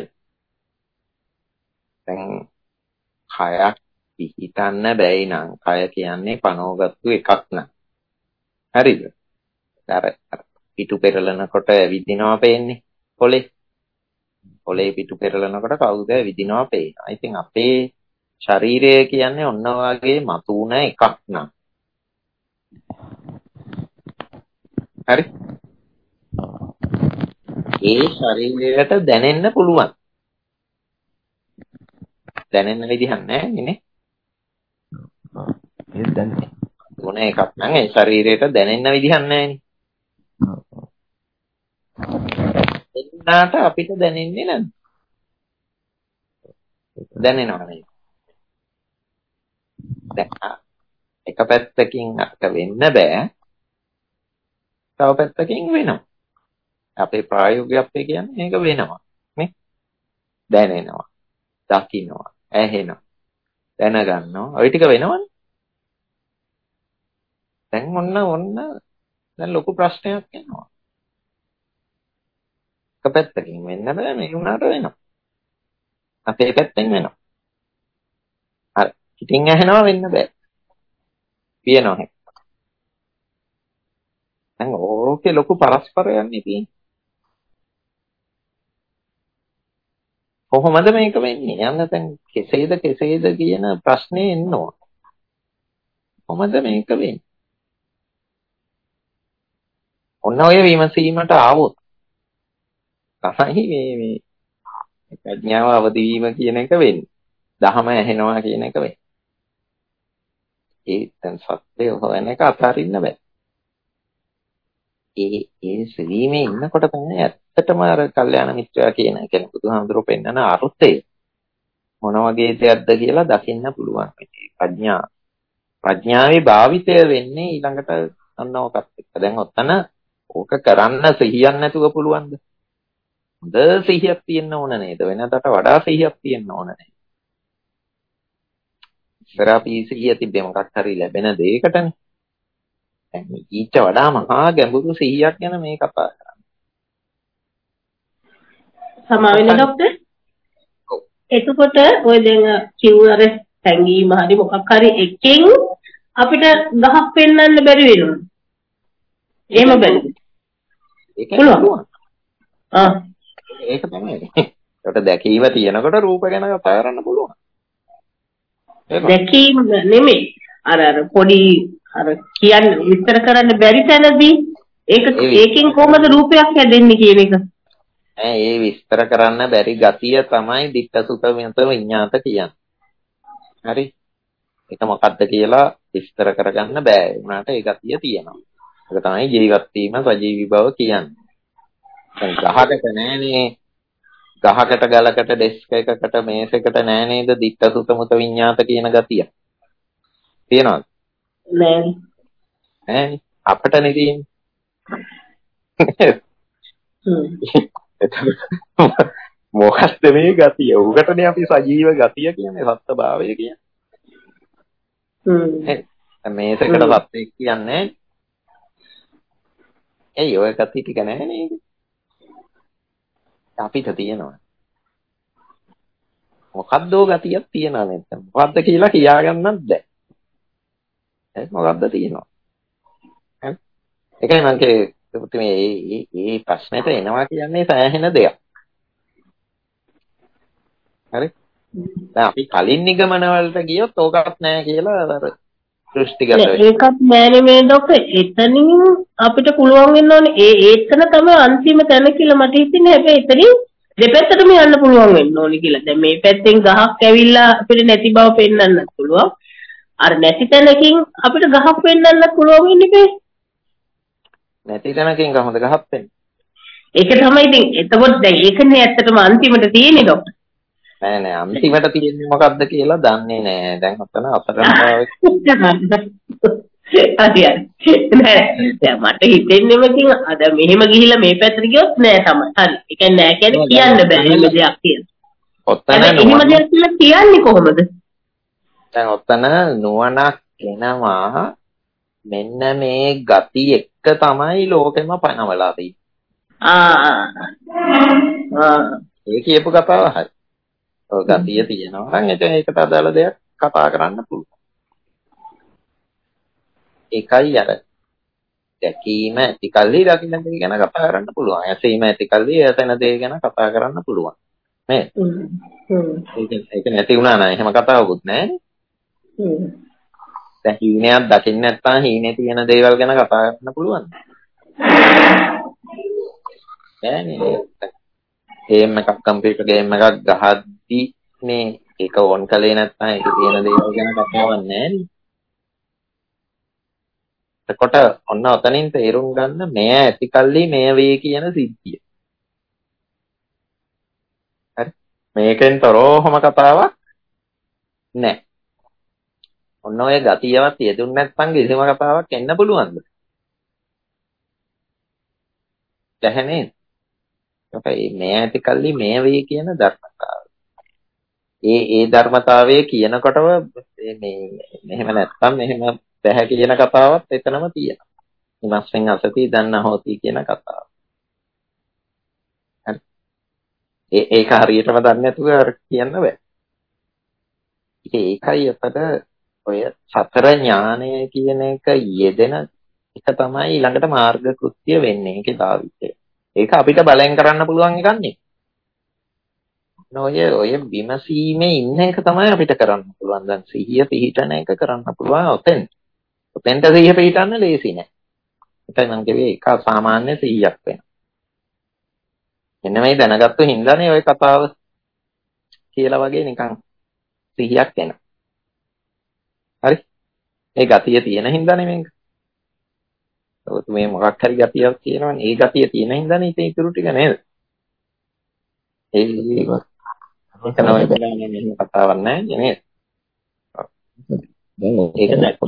දැන් කයක් පිහිටන්න බැයි නම් කය කියන්නේ පනෝගත්තු එකක් නෑ. හරිද? අර පිටු පෙරලනකොට ඇවිදිනවා පේන්නේ පොලේ. පොලේ පිටු පෙරලනකොට කවුද ඇවිදිනවා පේනවා. ඉතින් අපේ ශරීරය කියන්නේ ඔන්න වගේ මතුන එකක් නං. හරි? ඒ ශරීරයට දැනෙන්න පුළුවන්. දැනෙන්න විදිහක් නැහැ නේ. ඒක දැනෙන්නේ. මොන එකක් නම් ඒ ශරීරයට දැනෙන්න විදිහක් නැහැ නේ. එන්නාට අපිට දැනෙන්නේ නැද්ද? දැනෙනවා නේද? දැන් එක පැත්තකින් අට වෙන්න බෑ. තව පැත්තකින් වෙනවා. අපේ ප්‍රායෝගිකත්වය කියන්නේ මේක වෙනවා නේ. දැනෙනවා. දකින්නවා. ඇහෙනවා. දැනගන්නවා. ඔය ටික වෙනවනේ. දැන් ඔන්න ඔන්න දැන් ලොකු ප්‍රශ්නයක් එනවා. පැත්තකින් වෙන්න බෑ මේ උනාට වෙනවා. අපේ පැත්තෙන් වෙනවා. අර පිටින් ඇහෙනවා වෙන්න බෑ. පියනවා. දැන් ඕකේ ලොකු පරස්පරයක් නේ තියෙන්නේ. කොහොමද මේක වෙන්නේ? යන්න දැන් කෙසේද කෙසේද කියන ප්‍රශ්නේ එනවා. කොහොමද මේක වෙන්නේ? ඔන්න ඔය විමසීමට ආවොත් තමයි මේ මේ ප්‍රඥාව අවදි වීම කියන එක වෙන්නේ. දහම ඇහෙනවා කියන එක වෙන්නේ. ඒ දැන් සත්‍ය හොයන එක අතාරින්න බෑ. ඒ ඒ සීමේ ඉන්නකොට තමයි ඇත්තටම අර කල්යාණ මිත්‍රයා කියන කියන්නේ බුදුහාමුදුරුවෝ පෙන්නන අර්ථය මොන වගේ දෙයක්ද කියලා දකින්න පුළුවන්. මේ ප්‍රඥා ප්‍රඥාවේ භාවිතය වෙන්නේ ඊළඟට අන්න ඔකත් එක්ක. දැන් ඔතන ඕක කරන්න සිහියක් නැතුව පුළුවන්ද? හොඳ සිහියක් තියෙන්න ඕන නේද? වෙනකට වඩා සිහියක් තියෙන්න ඕන නේද? ඉස්සර අපි සිහිය තිබ්බේ මොකක් හරි ලැබෙන දෙයකටනේ. දැන් ඊට වඩා මහා ගැඹුරු සිහියක් ගැන මේ කතා කරන්නේ. සමාවෙන්න ડોක්ටර්. එතකොට ඔය දැන් කිව්වර හැංගීම හරි මොකක් හරි එකකින් අපිට ගහක් පෙන්වන්න බැරි වෙනවා. එහෙම බැලුවොත්. ඒක පුළුවන්. ආ ඒක තමයි. ඒකට දැකීම තියෙනකොට රූප ගැන කතා කරන්න පුළුවන්. දැකීම නෙමෙයි. අර අර පොඩි අර කියන්නේ විස්තර කරන්න බැරි තැනදී ඒක ඒකෙන් කොහොමද රූපයක් හැදෙන්නේ කියන එක. ඈ ඒ විස්තර කරන්න බැරි ගතිය තමයි ditta sutta විඤ්ඤාත කියන්නේ. හරි. ඒක මොකක්ද කියලා විස්තර කරගන්න බෑ. උනාට ඒ ගතිය තියෙනවා. ඒක තමයි ජීවත් වීම සජීවී බව කියන්නේ. දැන් ගහකට නෑනේ ගහකට ගලකට ඩෙස්ක් එකකට මේසයකට නෑ නේද ditta sutta විඤ්ඤාත කියන ගතිය. තියනවද? නෑ. ඈ අපිටනේ තියෙන්නේ. මොකක්ද මේ ගතිය? උගටනේ අපි සජීව ගතිය කියන්නේ සත්ත්ව භාවය කියන්නේ. හ්ම්. මේසයකට සත්ත්වෙක් කියන්නේ ඇයි ඔය ගතිය ටික නැහැ නේද? අපිට තියෙනවා. මොකද්දෝ ගතියක් තියෙනවා නැත්නම් මොකද්ද කියලා කියාගන්නත් බැහැ. ඒ මොකද්ද තියෙනවා. හරි. ඒකයි මම කිව්වේ මේ මේ මේ ප්‍රශ්නෙට එනවා කියන්නේ සෑහෙන දෙයක්. හරි. දැන් අපි කලින් නිගමන වලට ගියොත් ඕකත් නැහැ කියලා අර දෘෂ්ටිගත වෙනවා. ඒකත් නෑනේ මේ ડોක්ටර්. එතනින් අපිට පුළුවන් වෙන්න ඕනේ ඒ ඒතන තමයි අන්තිම තැන කියලා මට හිතෙන්නේ. හැබැයි එතනින් දෙපැත්තටම යන්න පුළුවන් වෙන්න ඕනේ කියලා. දැන් මේ පැත්තෙන් ගහක් ඇවිල්ලා අපිට නැති බව පෙන්වන්නත් පුළුවන්. අර නැති තැනකින් අපිට ගහක් පෙන්වන්නත් පුළුවන් වෙන්නේ බෑ. නැති තැනකින් කොහොමද ගහක් වෙන්නේ? ඒක තමයි ඉතින් එතකොට දැන් ඒකනේ ඇත්තටම අන්තිමට තියෙන්නේ ડોක්ටර්. නෑ නෑ අන්තිමට තියෙන්නේ මොකද්ද කියලා දන්නේ නෑ. දැන් ඔතන අපරාධාවක්. හරි හරි. නෑ දැන් මට හිතෙන්නේම ඉතින් අද මෙහෙම ගිහිල්ලා මේ පැත්තට ගියොත් නෑ තමයි. හරි. ඒ කියන්නේ නෑ කියන්නේ කියන්න බෑ එහෙම දෙයක් කියලා. ඔතන එහෙම දෙයක් කියලා කියන්නේ කොහොමද? දැන් ඔතන නුවණක් එනවා මෙන්න මේ ගති එක්ක තමයි ලෝකෙම පනවලා තියෙන්නේ. ආ ආ ඒ කියපු කතාව හරි. ඔය ගතිය තියෙනවා නම් එතන ඒකට අදාළ දෙයක් කතා කරන්න පුළුවන්. ඒකයි අර දැකීම ඇතිකල්ලි දකින්න දේ ගැන කතා කරන්න පුළුවන්. ඇසීම ඇතිකල්ලි එතන දේ ගැන කතා කරන්න පුළුවන්. නේද? හ්ම්. ඒක ඒක නැති වුණා නේද? එහෙම කතාවකුත් නැහැ. හ්ම්. දැන් හීනයක් දකින්න නැත්නම් හීනේ තියෙන දේවල් ගැන කතා කරන්න පුළුවන්. බෑනේ. ගේම් එකක් කම්පියුටර් ගේම් එකක් ගහද්දි මේ ඒක ඕන් කළේ නැත්නම් ඒක තියෙන දේවල් ගැන කතාවක් නැහැ නේ. එතකොට ඔන්න ඔතනින් තේරුම් ගන්න මෙය ඇතිකල්ලි මෙය වේ කියන සිද්ධිය. හරි. මේකෙන් තරෝහම කතාවක් නැහැ. ඔන්න ඔය ගතියවත් යෙදුන් නැත්නම් කිසිම කතාවක් එන්න පුළුවන්ද? දැහනේ. ඔකයි මේ ඇතිකල්ලි මේ වේ කියන ධර්මතාවය. ඒ ඒ ධර්මතාවය කියනකොටම මේ මෙහෙම නැත්නම් මෙහෙම බැහැ කියන කතාවත් එතනම තියෙනවා. ඉමස්ෙන් අසති දන්න හොති කියන කතාව. හරි. ඒ ඒක හරියටම දන්නේ නැතුව අර කියන්න බෑ. ඒකයි අපට ඔය සතර ඥානය කියන එක යෙදෙන එක තමයි ඊළඟට මාර්ග කෘත්‍ය වෙන්නේ. ඒකේ දාවිතය. ඒක අපිට බලෙන් කරන්න පුළුවන් එකක් නෙවෙයි. ඔය ඔය විමසීමේ ඉන්න එක තමයි අපිට කරන්න පුළුවන්. දැන් සිහිය පිහිටන එක කරන්න පුළුවන් ඔතෙන්. ඔතෙන්ට සිහිය පිහිටන්න ලේසි නෑ. ඒකයි මම කිව්වේ ඒක සාමාන්‍ය සිහියක් වෙනවා. එන්න මේ දැනගත්තු හින්දානේ ওই කතාව කියලා වගේ නිකන් සිහියක් එනවා. හරි? ඒ ගතිය තියෙන හින්දානේ මේක. ඔත මේ මොකක් හරි ගතියක් තියෙනවනේ. ඒ ගතිය තියෙන හින්දානේ ඉතින් ඉතුරු ටික නේද? ඒ ඒක නෝයි කියන්නේ මෙහෙම කතාවක් නැහැ නේද? ඒක දැක්කම.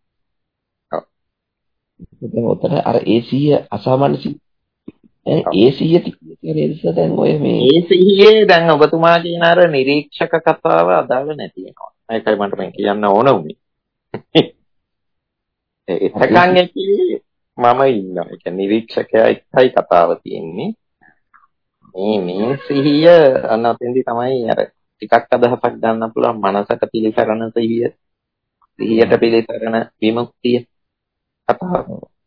දැන් උතර අර ඒ සිහිය අසාමාන්‍ය සිහිය ඒ සිහිය තියෙන නිසා දැන් ඔය මේ ඒ සිහියේ දැන් ඔබතුමා කියන අර නිරීක්ෂක කතාව අදාළ නැති වෙනවා. ඒකයි මට මේ කියන්න ඕන උනේ. එතකන් ඇකි මම ඉන්නවා. ඒ කියන්නේ නිරීක්ෂකයා එක්කයි කතාව තියෙන්නේ. මේ මේ සිහිය අනතෙන්දි තමයි අර ටිකක් අදහසක් ගන්න පුළුවන් මනසට පිළිසරණ සිහිය. සිහියට පිළිසරණ විමුක්තිය කතාව.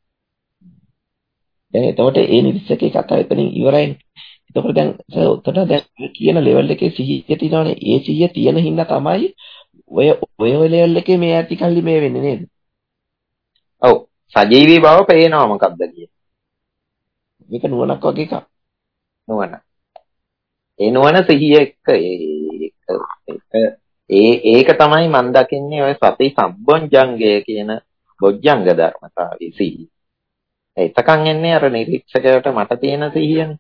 දැන් එතකොට ඒ නිරීක්ෂකේ කතාව එතනින් ඉවරයිනේ. එතකොට දැන් උතන දැන් කියන ලෙවල් එකේ සිහිය තියෙනවානේ. ඒ සිහිය තියෙන හින්දා තමයි ඔය ඔය ලෙවල් එකේ මේ ඇති කල්ලි මේ වෙන්නේ නේද? ඔව්. සජීවී බව පේනවා මොකද්ද කියන්නේ. මේක නුවණක් වගේ එකක්. නුවණ. ඒ නුවණ සිහිය එක්ක ඒ ඒක තමයි මම දකින්නේ ඔය සති සම්බොජ්ජංගය කියන බොජ්ජංග ධර්මතාවයේ සිහිය. එතකන් එන්නේ අර නිරීක්ෂකයට මට තියෙන සිහියනේ.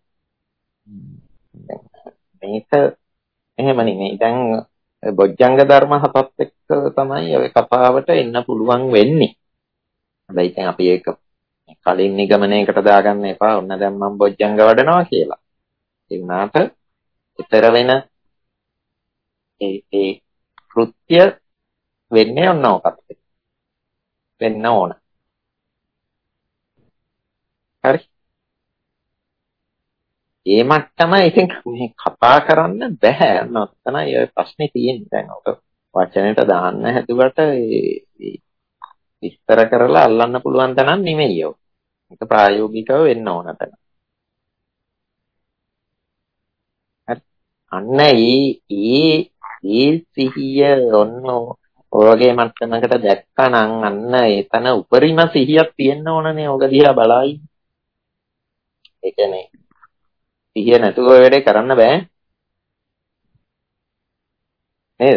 මේක එහෙම නෙමෙයි. දැන් බොජ්ජංග ධර්ම හතත් එක්ක තමයි ඔය කතාවට එන්න පුළුවන් වෙන්නේ. හැබැයි දැන් අපි ඒක කලින් නිගමනයකට දාගන්න එපා. ඔන්න දැන් මම බොජ්ජංග වඩනවා කියලා. ඒ වුණාට ඊතර වෙන ඒ ඒ කෘත්‍ය වෙන්නේ ඔන්න ඔකට. වෙන්න ඕන. හරි. ඒ මට්ටම ඉතින් මේ කතා කරන්න බෑ. නැත්නම් ඔය ප්‍රශ්නේ තියෙන්නේ. දැන් ඔක වචනෙට දාන්න හැදුවට ඒ විස්තර කරලා අල්ලන්න පුළුවන් තරම් නෙමෙයි ඔය. ඒක ප්‍රායෝගිකව වෙන්න ඕන තැන. හරි. අන්න ඒ ඒ ඒ සිහිය ඔන්න ඔයගේ මට්ටමකට දැක්කනම් අන්න එතන උපරිම සිහියක් තියෙන්න ඕනනේ. ඔක දිහා බලයි. ඒ කියන්නේ සිහිය නැතුව ඔය වැඩේ කරන්න බෑ. නේද?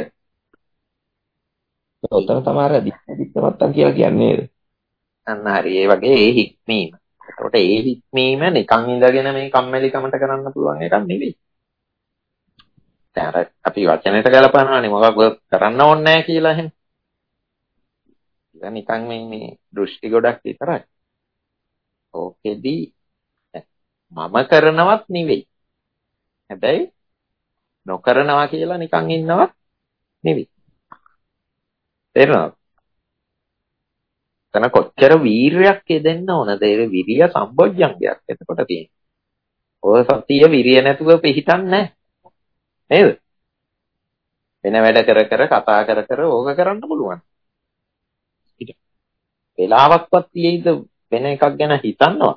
උතන තමයි දික්කමත්තන් කියලා කියන්නේ නේද? අන්න හරි. ඒ වගේ ඒ හික්මීම. ඒකට ඒ හික්මීම නිකන් ඉඳගෙන මේ කම්මැලිකමට කරන්න පුළුවන් එකක් නෙවෙයි. දැන් අර අපි වචනෙට ගලපනවානේ මොකක් කරන්න ඕනේ නැහැ කියලා එහෙම. ඒක නිකන් මේ මේ දෘෂ්ටි ගොඩක් විතරයි. ඕකෙදි මම කරනවත් නෙවෙයි. හැබැයි නොකරනවා කියලා නිකන් ඉන්නවත් නෙවෙයි. තේරෙනවද? තන කොච්චර වීරයක් යෙදෙන්න ඕනද? ඒ විරිය සම්බොජ්ජංගයක් එතකොට තියෙන්නේ. ඔය සතිය විරිය නැතුව පිහිටන්නේ නැහැ. නේද? වෙන වැඩ කර කර කතා කර කර ඕක කරන්න පුළුවන්. වෙලාවක්වත් තියෙයිද වෙන එකක් ගැන හිතන්නවා?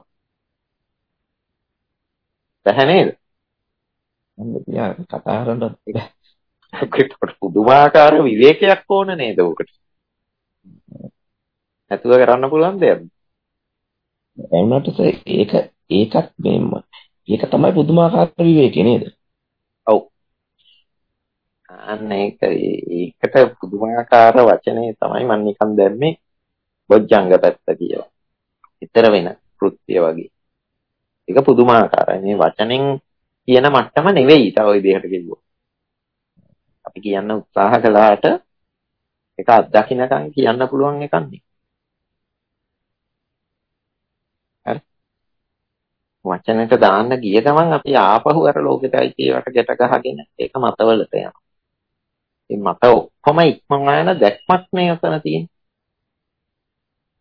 බැහැ නේද? මම තියා කතා කරනකොට ඒකට පුදුමාකාර විවේකයක් ඕන නේද උකට? නැතුව කරන්න පුළුවන් දෙයක්. එන්නට ඒක ඒකත් මෙන්න ඒක තමයි පුදුමාකාර විවේකේ නේද? ඔව්. අන්න ඒක ඒකට පුදුමාකාර වචනේ තමයි මම නිකන් දැම්මේ බොජ්ජංග පැත්ත කියලා. ඊතර වෙන කෘත්‍ය වගේ. ඒක පුදුමාකාරයි. මේ වචනෙන් කියන මට්ටම නෙවෙයි තව විදිහට කිව්වොත්. අපි කියන්න උත්සාහ කළාට ඒක අත්දකින්නකම් කියන්න පුළුවන් එකක් නෙවෙයි. හරි. වචනෙට දාන්න ගිය ගමන් අපි ආපහු අර ලෝකෙටයි ඒවට ගැට ගහගෙන ඒක මතවලට යනවා. මේ මත ඔක්කොම ඉක්මන යන දැක්මක් නේ ඔතන තියෙන්නේ.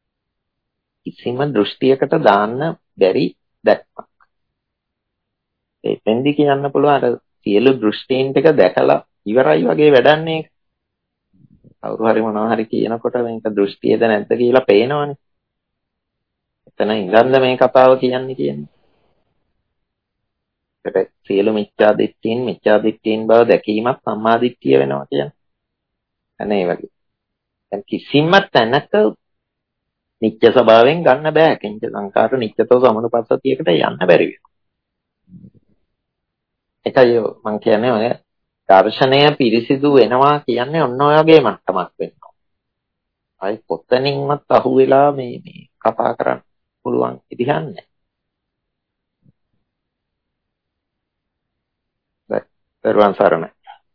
කිසිම දෘෂ්ටියකට දාන්න බැරි දැක්මක්. එතෙන්දි කියන්න පුළුවන් අර සියලු දෘෂ්ටීන් ටික දැකලා ඉවරයි වගේ වැඩන්නේ. කවුරු හරි මොනවා හරි කියනකොට මේක දෘෂ්ටියද නැද්ද කියලා පේනවනේ. එතන ඉඳන්ද මේ කතාව කියන්නේ කියන්නේ. ඒකට සියලු මිත්‍යා දිට්ඨීන් මිත්‍යා දිට්ඨීන් බව දැකීමත් සම්මා දිට්ඨිය වෙනවා කියන්නේ. අනේ ඒ වගේ. දැන් කිසිම තැනක නිත්‍ය ස්වභාවයෙන් ගන්න බෑ. කිංච සංකාර නිත්‍යතෝ සමනුපස්සතියකට යන්න බැරි වෙනවා. ඒකයි මම කියන්නේ ඔය දර්ශනය පිරිසිදු වෙනවා කියන්නේ ඔන්න ඔය වගේ මට්ටමක් වෙනවා. අයි කොතනින්වත් අහුවෙලා මේ මේ කතා කරන්න පුළුවන් විදිහක් නැහැ. දරුවන් සරණයි.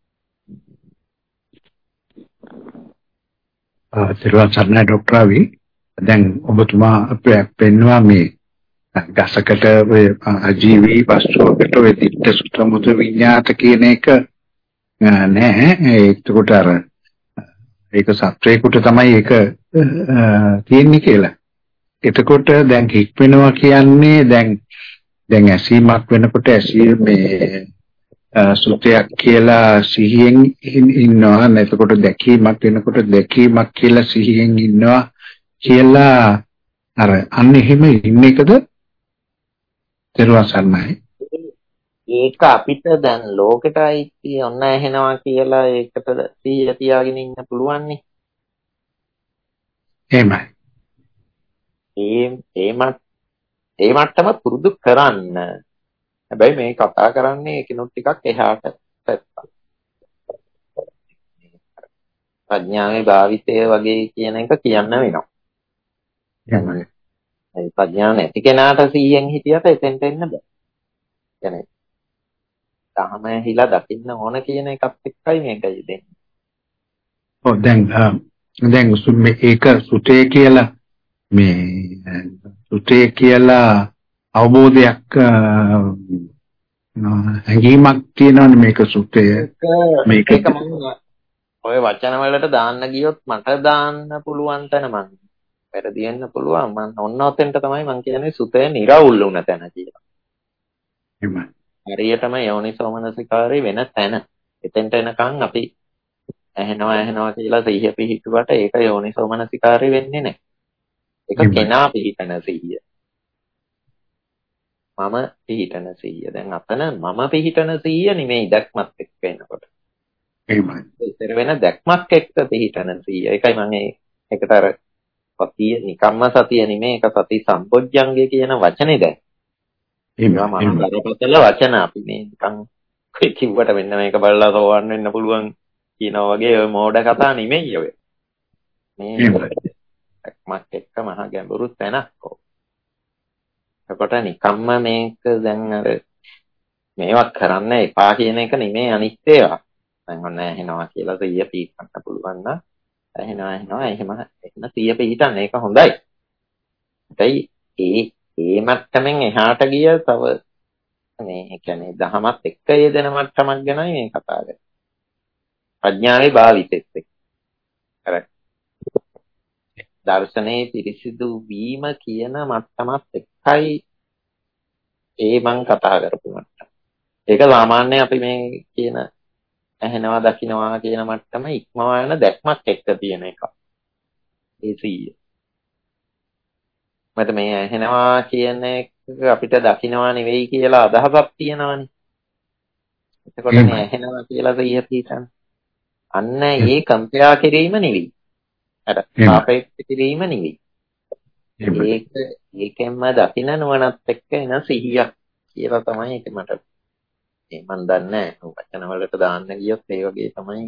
ආ දරුවන් සරණයි ડોક્ટર රවි. දැන් ඔබතුමා පෙන්වුවා මේ ගසකට අජීවී වස්තුවකට ඔය දිට්ඨ සුත මුත විඤ්ඤාත කියන එක නෑ. ඒකට අර ඒක සත්වයකට තමයි ඒක තියෙන්නේ කියලා. එතකොට දැන් හික්වෙනවා කියන්නේ දැන් දැන් ඇසීමක් වෙනකොට ඇසීම මේ සුතයක් කියලා සිහියෙන් ඉන්නවා. එතකොට දැකීමක් වෙනකොට දැකීමක් කියලා සිහියෙන් ඉන්නවා කියලා අර අන්න එහෙම ඉන්න එකද දරුවසන්නයි. ඒක අපිට දැන් ලෝකෙට අයිති ඔන්න ඇහෙනවා කියලා ඒකට සිහිය තියාගෙන ඉන්න පුළුවන් නේ. එහෙමයි. ඒ ඒ මත් ඒ මට්ටම පුරුදු කරන්න. හැබැයි මේ කතා කරන්නේ කිනුත් ටිකක් එහාට පැත්තක්. ප්‍රඥාවේ භාවිතය වගේ කියන එක කියන්න වෙනවා. එහෙමයි. ඒ ප්‍රඥාව නැති කෙනාට සිහියෙන් හිටියට එතෙන්ට එන්න බෑ. කියන්නේ තහම ඇහිලා දකින්න ඕන කියන එකත් එක්කයි මේකයි දෙන්නේ. ඔව් දැන් දැන් මේ ඒක සුතේ කියලා මේ සුතේ කියලා අවබෝධයක් හැඟීමක් තියෙනවනේ මේක සුතේ මේක ඔය වචන වලට දාන්න ගියොත් මට දාන්න පුළුවන් තැන මං වැරදි වෙන්න පුළුවන්. මම ඔන්න ඔතෙන්ට තමයි මං කියන්නේ සුතේ නිරවුල් වුණ තැන කියලා. එහෙමයි. හරියටම යෝනිසෝමනසිකාරේ වෙන තැන. එතෙන්ට එනකන් අපි ඇහෙනවා ඇහෙනවා කියලා සිහිය පිහිටුවට ඒක යෝනිසෝමනසිකාරේ වෙන්නේ නැහැ. ඒක කෙනා පිහිටන සිහිය. මම පිහිටන සිහිය. දැන් අතන මම පිහිටන සිහිය නෙමෙයි දැක්මත් එක්ක එනකොට. එහෙමයි. ඒතර වෙන දැක්මක් එක්ක පිහිටන සිහිය. ඒකයි මම ඒකට අර සතිය නිකම්ම සතිය නෙමෙයි ඒක සති සම්පොඥංගේ කියන වචනේ දැන්. ඒවා මම කරපතල වචන අපි මේ නිකන් කිව්වට වෙන්න මේක බලලා සෝවන් වෙන්න පුළුවන් කියනවා වගේ ඔය මෝඩ කතා නෙමෙයි ඔය. මේ දැක්මක් එක්ක මහ ගැඹුරු තැනක් ඕක. එතකොට නිකම්ම මේක දැන් අර මේවා කරන්න එපා කියන එක නෙමෙයි අනිත් ඒවා. දැන් ඔන්න ඇහෙනවා කියලා සිහිය පිහිටන්න පුළුවන් නම් ඇහෙනවා ඇහෙනවා එහෙම එන්න සිහිය පිහිටන්න ඒක හොඳයි. ඒයි ඒ ඒ මට්ටමින් එහාට ගිය තව මේ කියන්නේ දහමත් එක්ක යෙදෙන මට්ටමක් ගැනයි මේ කතා කරන්නේ. ප්‍රඥාවේ භාවිතෙත් එක්ක. අර දර්ශනේ පිරිසිදු වීම කියන මට්ටමත් එක්කයි ඒ මං කතා කරපු මට්ටම. ඒක සාමාන්‍ය අපි මේ කියන ඇහෙනවා දකින්නවා කියන මට්ටම ඉක්මවා යන දැක්මක් එක්ක තියෙන එක. ඒ සිහිය. මට මේ ඇහෙනවා කියන එක අපිට දකින්නවා නෙවෙයි කියලා අදහසක් තියෙනවානේ. එතකොට මේ ඇහෙනවා කියලා සිහිය පිටන. අන්න ඒ කම්පයා කිරීම නෙවෙයි. අර සාපේක්ෂ කිරීම නෙවෙයි. ඒක ඒකෙන්ම දකින්න නුවණත් එක්ක එන සිහියක් කියලා තමයි ඒක මට ඒ මන් දන්නේ වචන වලට දාන්න ගියොත් ඒ වගේ තමයි.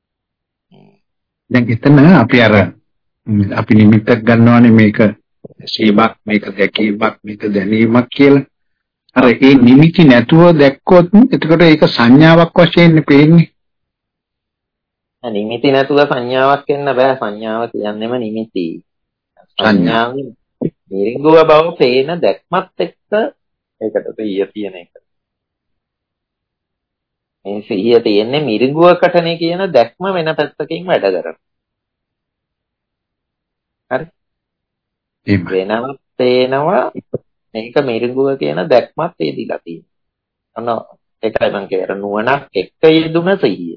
දැන් එතන අපි අර අපි නිමිත්තක් ගන්නවානේ මේක සීමක් මේක දැකීමක් මේක දැනීමක් කියලා. අර ඒ නිමිති නැතුව දැක්කොත් එතකොට ඒක සංඥාවක් වශයෙන් පේන්නේ. නිමිති නැතුව සංඥාවක් එන්න බෑ. සංඥාව කියන්නේම නිමිති. සංඥාව නිරිංගුව බව පේන දැක්මත් එක්ක ඒකට සිහිය තියෙන එක. මේ සිහිය තියෙන්නේ මිරිඟුවකටනේ කියන දැක්ම වෙන පැත්තකින් වැඩ කරනවා. හරි? වෙනම පේනවා මේක මිරිඟුව කියන දැක්මත් ඒ දිලා තියෙනවා. අන්න ඒකයි මම කියන්නේ නුවණක් එක්ක යෙදුන සිහිය.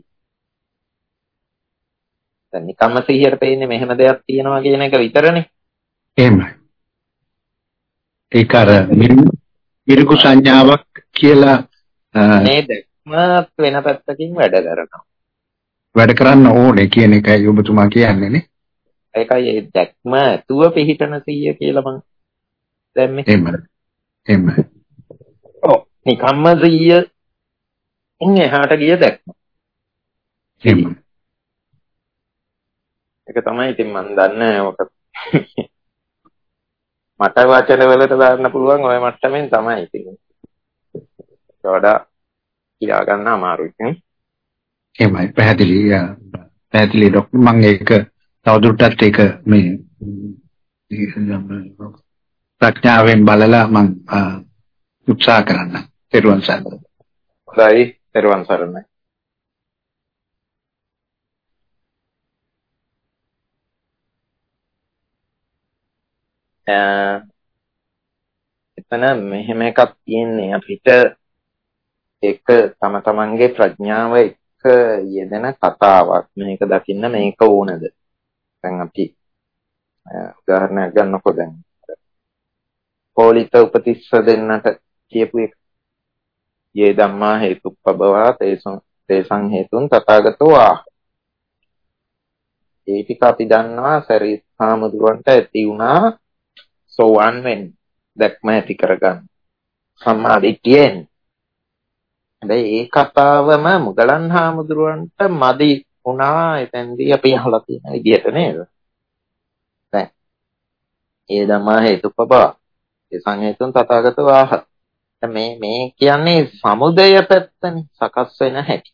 දැන් නිකම්ම සිහියට පෙන්නේ මෙහෙම දෙයක් තියෙනවා කියන එක විතරනේ. එහෙමයි. ඒක අර මිරිකු සංඥාවක් කියලා නේද? මාත් වෙන පැත්තකින් වැඩ කරනවා. වැඩ කරන්න ඕනේ කියන එකයි ඔබතුමා කියන්නේ නේ. ඒකයි ඒ දැක්ම ඇතුව පිහිටන සිහිය කියලා මම දැම්මේ. එහෙමයි. එහෙමයි. ඔව්. නිකම්ම සිහිය ඉන්නේ එහාට ගිය දැක්ම. එහෙමයි. ඒක තමයි ඉතින් මම දන්නේ ඔක මට වචන වලට දාන්න පුළුවන් ඔය මට්ටමින් තමයි ඉතින්. ඒක වඩා කියා ගන්න අමාරුයි නේ. එහෙමයි පැහැදිලි පැහැදිලි ડોක්ටර් මම ඒක තවදුරටත් ඒක මේ ප්‍රඥාවෙන් බලලා මම උත්සාහ කරන්න. ත්වන් සරණයි. හොඳයි ත්වන් සරණයි. එතන මෙහෙම එකක් තියෙන්නේ අපිට ඒක තම තමන්ගේ ප්‍රඥාව එක්ක යෙදෙන කතාවක්. මේක දකින්න මේක ඕනද? දැන් අපි උදාහරණයක් ගන්නකො දැන් පොලිත උපතිස්ස දෙන්නට කියපු එක. යේ ධම්මා හේතුප්පබවා තේසං තේසං හේතුන් තථාගතෝ ආහ. ඒ ටික අපි දන්නවා සරිත් හාමුදුරන්ට ඇති වුණා සෝවන් වෙන්න දැක්ම ඇති කරගන්න සම්මා දිට්ඨියෙන්. හැබැයි ඒ කතාවම මුගලන් හාමුදුරුවන්ට මදි වුණා එතෙන්දී අපි අහලා තියෙන විදිහට නේද? දැන් ඒ ධම්මා හේතුප්පබවා තේසං හේතුන් තථාගතෝ ආහ. මේ මේ කියන්නේ සමුදය පැත්තනේ සකස් වෙන හැටි.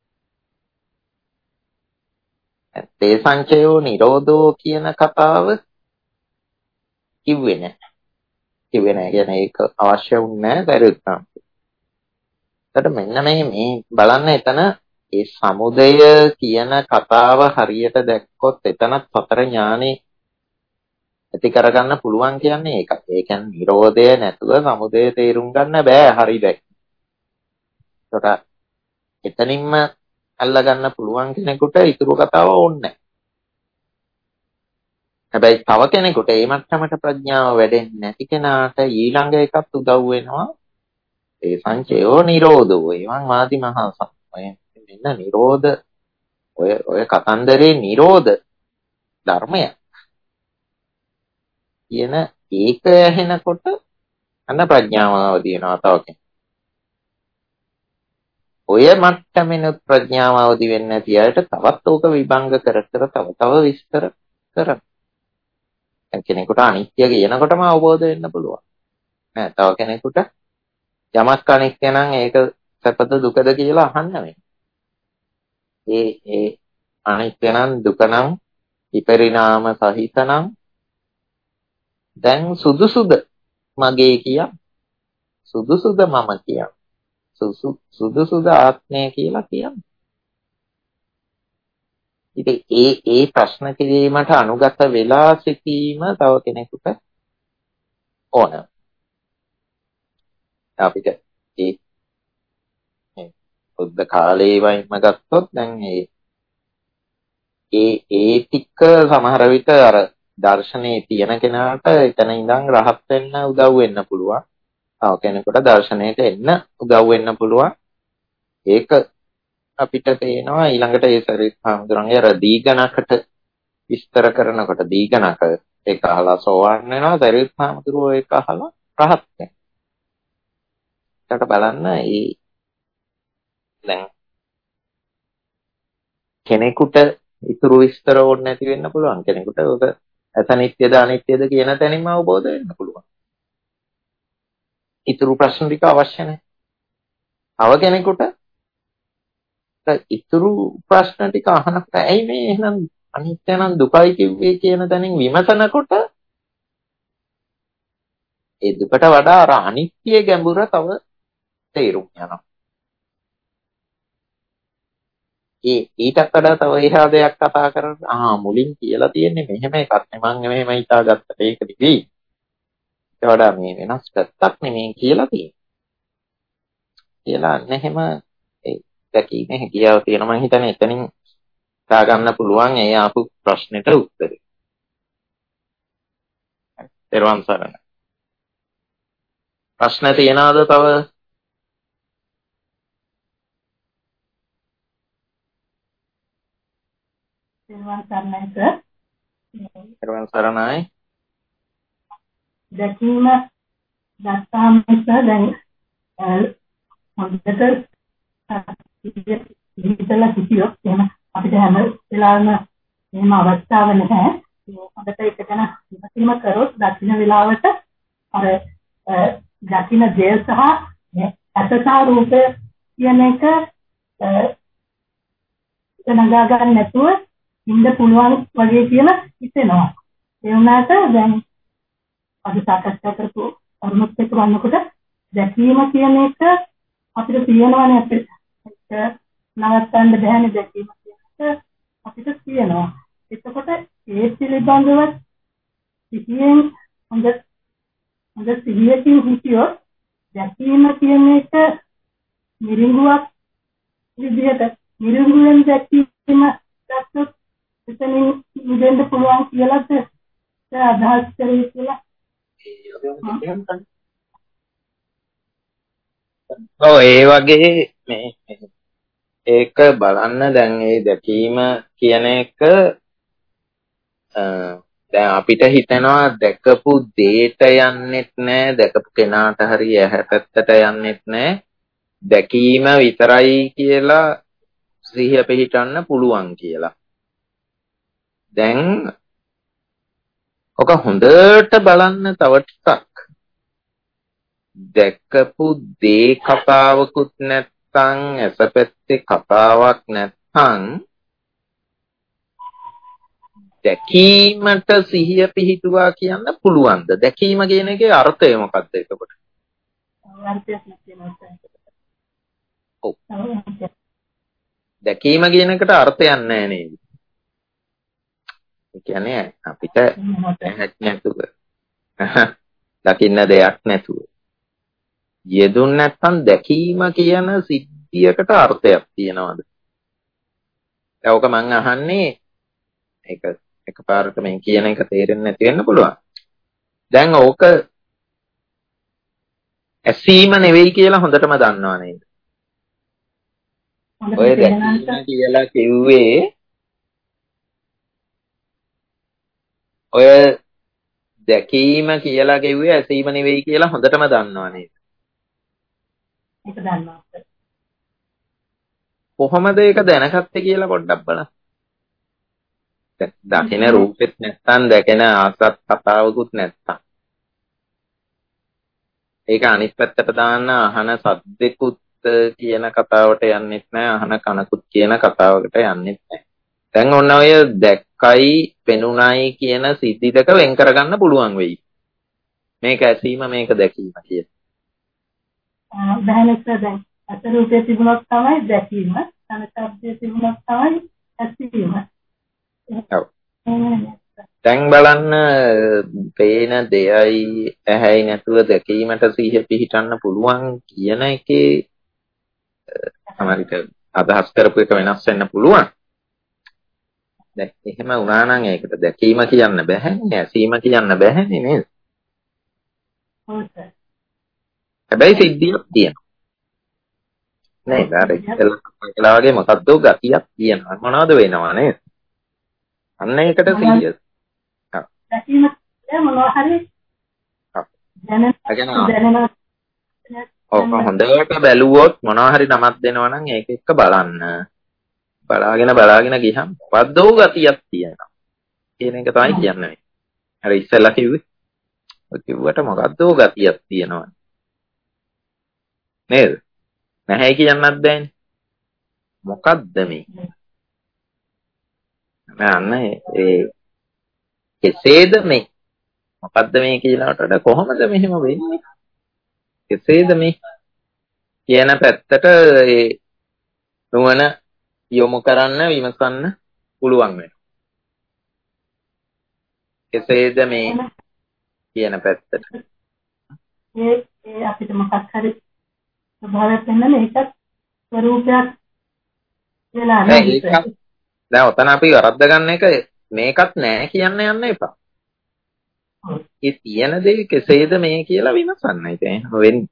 තේ සංචයෝ නිරෝධෝ කියන කතාව කිව්වේ නැහැ. කිව්වේ නැහැ කියන්නේ ඒක අවශ්‍ය වුණේ නැහැ දරුත්තා. එතකොට මෙන්න මේ මේ බලන්න එතන ඒ සමුදය කියන කතාව හරියට දැක්කොත් එතනත් සතර ඥානෙ ඇති කරගන්න පුළුවන් කියන්නේ ඒක. ඒ කියන්නේ නිරෝධය නැතුව සමුදය තේරුම් ගන්න බෑ හරි දැක්. එතකොට එතනින්ම අල්ලගන්න පුළුවන් කෙනෙකුට ඊතුරු කතාව ඕනේ නැහැ. හැබැයි තව කෙනෙකුට ඒ මට්ටමට ප්‍රඥාව වැඩෙන්නේ නැති කෙනාට ඊළඟ එකත් උදව් වෙනවා. ඒ සංචයෝ නිරෝධෝ එවන් වාදි මහා සම්මය. මෙන්න නිරෝධ ඔය ඔය කතන්දරේ නිරෝධ ධර්මය කියන ඒක ඇහෙනකොට අන්න ප්‍රඥාව අවදිනවා තව කෙනෙක්. ඔය මට්ටමෙන් ප්‍රඥාව අවදි වෙන්නේ නැති අයට තවත් ඕක විභංග කර කර තව තව විස්තර කරනවා. දැන් කෙනෙකුට අනිත්‍ය කියනකොටම අවබෝධ වෙන්න පුළුවන්. නෑ තව කෙනෙකුට යමක් අනිත්‍ය නම් ඒක සැපද දුකද කියලා අහන්න වෙනවා. ඒ ඒ අනිත්‍ය නම් දුක නම් විපරිණාම සහිත නම් දැන් සුදුසුද මගේ කියා සුදුසුද මම කියා සුදුසුද ආත්මය කියලා කියන්නේ. ඉතින් ඒ ඒ ප්‍රශ්න කිරීමට අනුගත වෙලා සිටීම තව කෙනෙකුට ඕන. අපිට ඒ බුද්ධ කාලේ වයින්ම ගත්තොත් දැන් ඒ ඒ ඒ ටික සමහර විට අර දර්ශනේ තියෙන කෙනාට එතන ඉඳන් රහත් වෙන්න උදව් වෙන්න පුළුවන්. තව කෙනෙකුට දර්ශනයට එන්න උදව් වෙන්න පුළුවන්. ඒක අපිට පේනවා ඊළඟට ඒ සරිත් හාමුදුරන්ගේ අර දීඝනකට විස්තර කරනකොට දීඝනක ඒක අහලා සෝවාන් වෙනවා. සරිත් හාමුදුරුවෝ ඒක අහලා රහත් වෙනවා. ඒකට බලන්න ඒ දැන් කෙනෙකුට ඊතුරු විස්තර ඕනේ නැති වෙන්න පුළුවන්. කෙනෙකුට ඔක අසනිත්‍යද අනිත්‍යද කියන තැනින්ම අවබෝධ වෙන්න පුළුවන්. ඊතුරු ප්‍රශ්න ටික අවශ්‍ය නැහැ. තව කෙනෙකුට ඊතුරු ප්‍රශ්න ටික අහනකොට ඇයි මේ එහෙනම් අනිත්‍ය නම් දුකයි කිව්වේ කියන තැනින් විමසනකොට ඒ දුකට වඩා අර අනිත්‍ය ගැඹුර තව තේරුම් යනවා. ඒ ඊටත් වඩා තව එහා දෙයක් කතා කරලා ආ මුලින් කියලා තියෙන්නේ මෙහෙම එකක් නේ මම මෙහෙම හිතාගත්තට ඒක නෙවෙයි. ඒ වඩා මේ වෙනස් පැත්තක් නෙමෙයි කියලා තියෙනවා. කියලා අන්න එහෙම ඒ දැකීමේ හැකියාව තියෙන මම හිතන්නේ එතනින් තා ගන්න පුළුවන් ඒ ආපු ප්‍රශ්නෙට උත්තරේ. ඊර්වන් සරණ. ප්‍රශ්න තියනවාද තව? ඊර්වන් සරණයි සර්. ඊර්වන් සරණයි. දැකීම ගත්තාම සර් දැන් හොඳට හිතලා හිතියොත් එහෙම අපිට හැම වෙලාවෙම එහෙම අවස්ථාවක් නැහැ. හොඳට ඒක ගැන විමසීම කරොත් දකින්න වෙලාවට අර දකින්න දේ සහ ඇස සහ රූපය කියන එක නගා ගන්න නැතුව ඉන්න පුළුවන් වගේ කියලා හිතෙනවා. ඒ වුණාට දැන් අද සාකච්ඡා කරපු අරුණත් එක්ක වන්නකොට දැකීම කියන එක අපිට තියෙනවානේ අපිට නවත්තන්න බැහැනේ දැකීම කියන එක අපිට තියෙනවා. එතකොට ඒ පිළිබඳව සිහියෙන් හොඳ හොඳ සිහියකින් හිතියොත් දැකීම කියන එක නිරිඟුවක් විදිහට නිරිඟුවෙන් දැකීම ගත්තොත් එතනින් නිදෙන්න පුළුවන් කියලාද අදහස් කරේ කියලා. ඔව් ඒ වගේ මේ ඒක බලන්න දැන් ඒ දැකීම කියන එක දැන් අපිට හිතෙනවා දැකපු දෙයට යන්නෙත් නෑ දැකපු කෙනාට හරි ඇහැ පැත්තට යන්නෙත් නෑ දැකීම විතරයි කියලා සිහිය පිහිටන්න පුළුවන් කියලා. දැන් ඔක හොඳට බලන්න තව ටිකක්. දැකපු දේ කතාවකුත් නැත්නම් ඇස පැත්තේ කතාවක් නැත්නම් දැකීමට සිහිය පිහිටුවා කියන්න පුළුවන්ද? දැකීම කියන එකේ අර්ථය මොකක්ද එතකොට? ඔව්. දැකීම කියන එකට අර්ථයක් නැහැ නේද? ඒ කියන්නේ අපිට ඇහක් නැතුව දකින්න දෙයක් නැතුව යෙදුන් නැත්නම් දැකීම කියන සිද්ධියකට අර්ථයක් තියනවාද? දැන් ඔක මං අහන්නේ ඒක එකපාරට මේ කියන එක තේරෙන්නේ නැති වෙන්න පුළුවන්. දැන් ඕක ඇසීම නෙවෙයි කියලා හොඳටම දන්නවා නේද? ඔය දැකීම කියලා කිව්වේ ඔය දැකීම කියලා කිව්වේ ඇසීම නෙවෙයි කියලා හොඳටම දන්නවා නේද? ඒක දන්නවා. කොහොමද ඒක දැනගත්තේ කියලා පොඩ්ඩක් බලන්න. දකින රූපෙත් නැත්තම් දැකෙන ආසත් කතාවකුත් නැත්තම් ඒක අනිත් පැත්තට දාන්න අහන සද්දෙකුත් කියන කතාවට යන්නෙත් නැහැ අහන කනකුත් කියන කතාවකට යන්නෙත් නැහැ. දැන් ඔන්න ඔය දැක්කයි පෙනුණයි කියන සිද්ධි දෙක වෙන් කරගන්න පුළුවන් වෙයි. මේක ඇසීම මේක දැකීම කියන. බෑනක දැන් අත රූපේ තිබුණොත් තමයි දැකීම, කන ශබ්දේ තිබුණොත් තමයි ඇසීම. ඔව්. දැන් බලන්න පේන දෙයයි ඇහැයි නැතුව දැකීමට සිහිය පිහිටන්න පුළුවන් කියන එකේ සමහරවිට අදහස් කරපු එක වෙනස් වෙන්න පුළුවන්. දැන් එහෙම වුණා නම් ඒකට දැකීම කියන්න බෑනේ, ඇසීම කියන්න බෑනේ නේද? හැබැයි සිද්ධියක් තියෙනවා. නේද? අර ඉතලා වගේ මොකද්ද ගතියක් තියෙනවා. මොනවද වෙනවා නේද? අන්න ඒකට සිහිය. ඔව්. දැකීම මොනවා හරි දැනෙන ඔක හොඳට බැලුවොත් මොනවා හරි නමක් දෙනවා නම් ඒක එක්ක බලන්න. බලාගෙන බලාගෙන ගියහම වද්දෝ ගතියක් තියෙනවා. කියන එක තමයි කියන්නේ. අර ඉස්සෙල්ලා කිව්වේ. ඔය කිව්වට මොකද්දෝ ගතියක් තියෙනවා. නේද? නැහැ කියන්නත් බෑනේ. මොකද්ද මේ? නෑ ඒ කෙසේද මේ? මොකද්ද මේ කියලාට වඩා කොහොමද මෙහෙම වෙන්නේ? කෙසේද මේ කියන පැත්තට ඒ නුවණ යොමු කරන්න විමසන්න පුළුවන් වෙනවා. කෙසේද මේ කියන පැත්තට. ඒ ඒ අපිට මොකක් හරි ස්වභාවයක් වෙන මේකත් ස්වરૂපයක් වෙලා නැහැ. දැන් ඔතන අපි වරද්ද ගන්න එක මේකත් නෑ කියන්න යන්න එපා. ඒ තියෙන දේ කෙසේද මේ කියලා විමසන්නයි දැන් වෙන්නේ.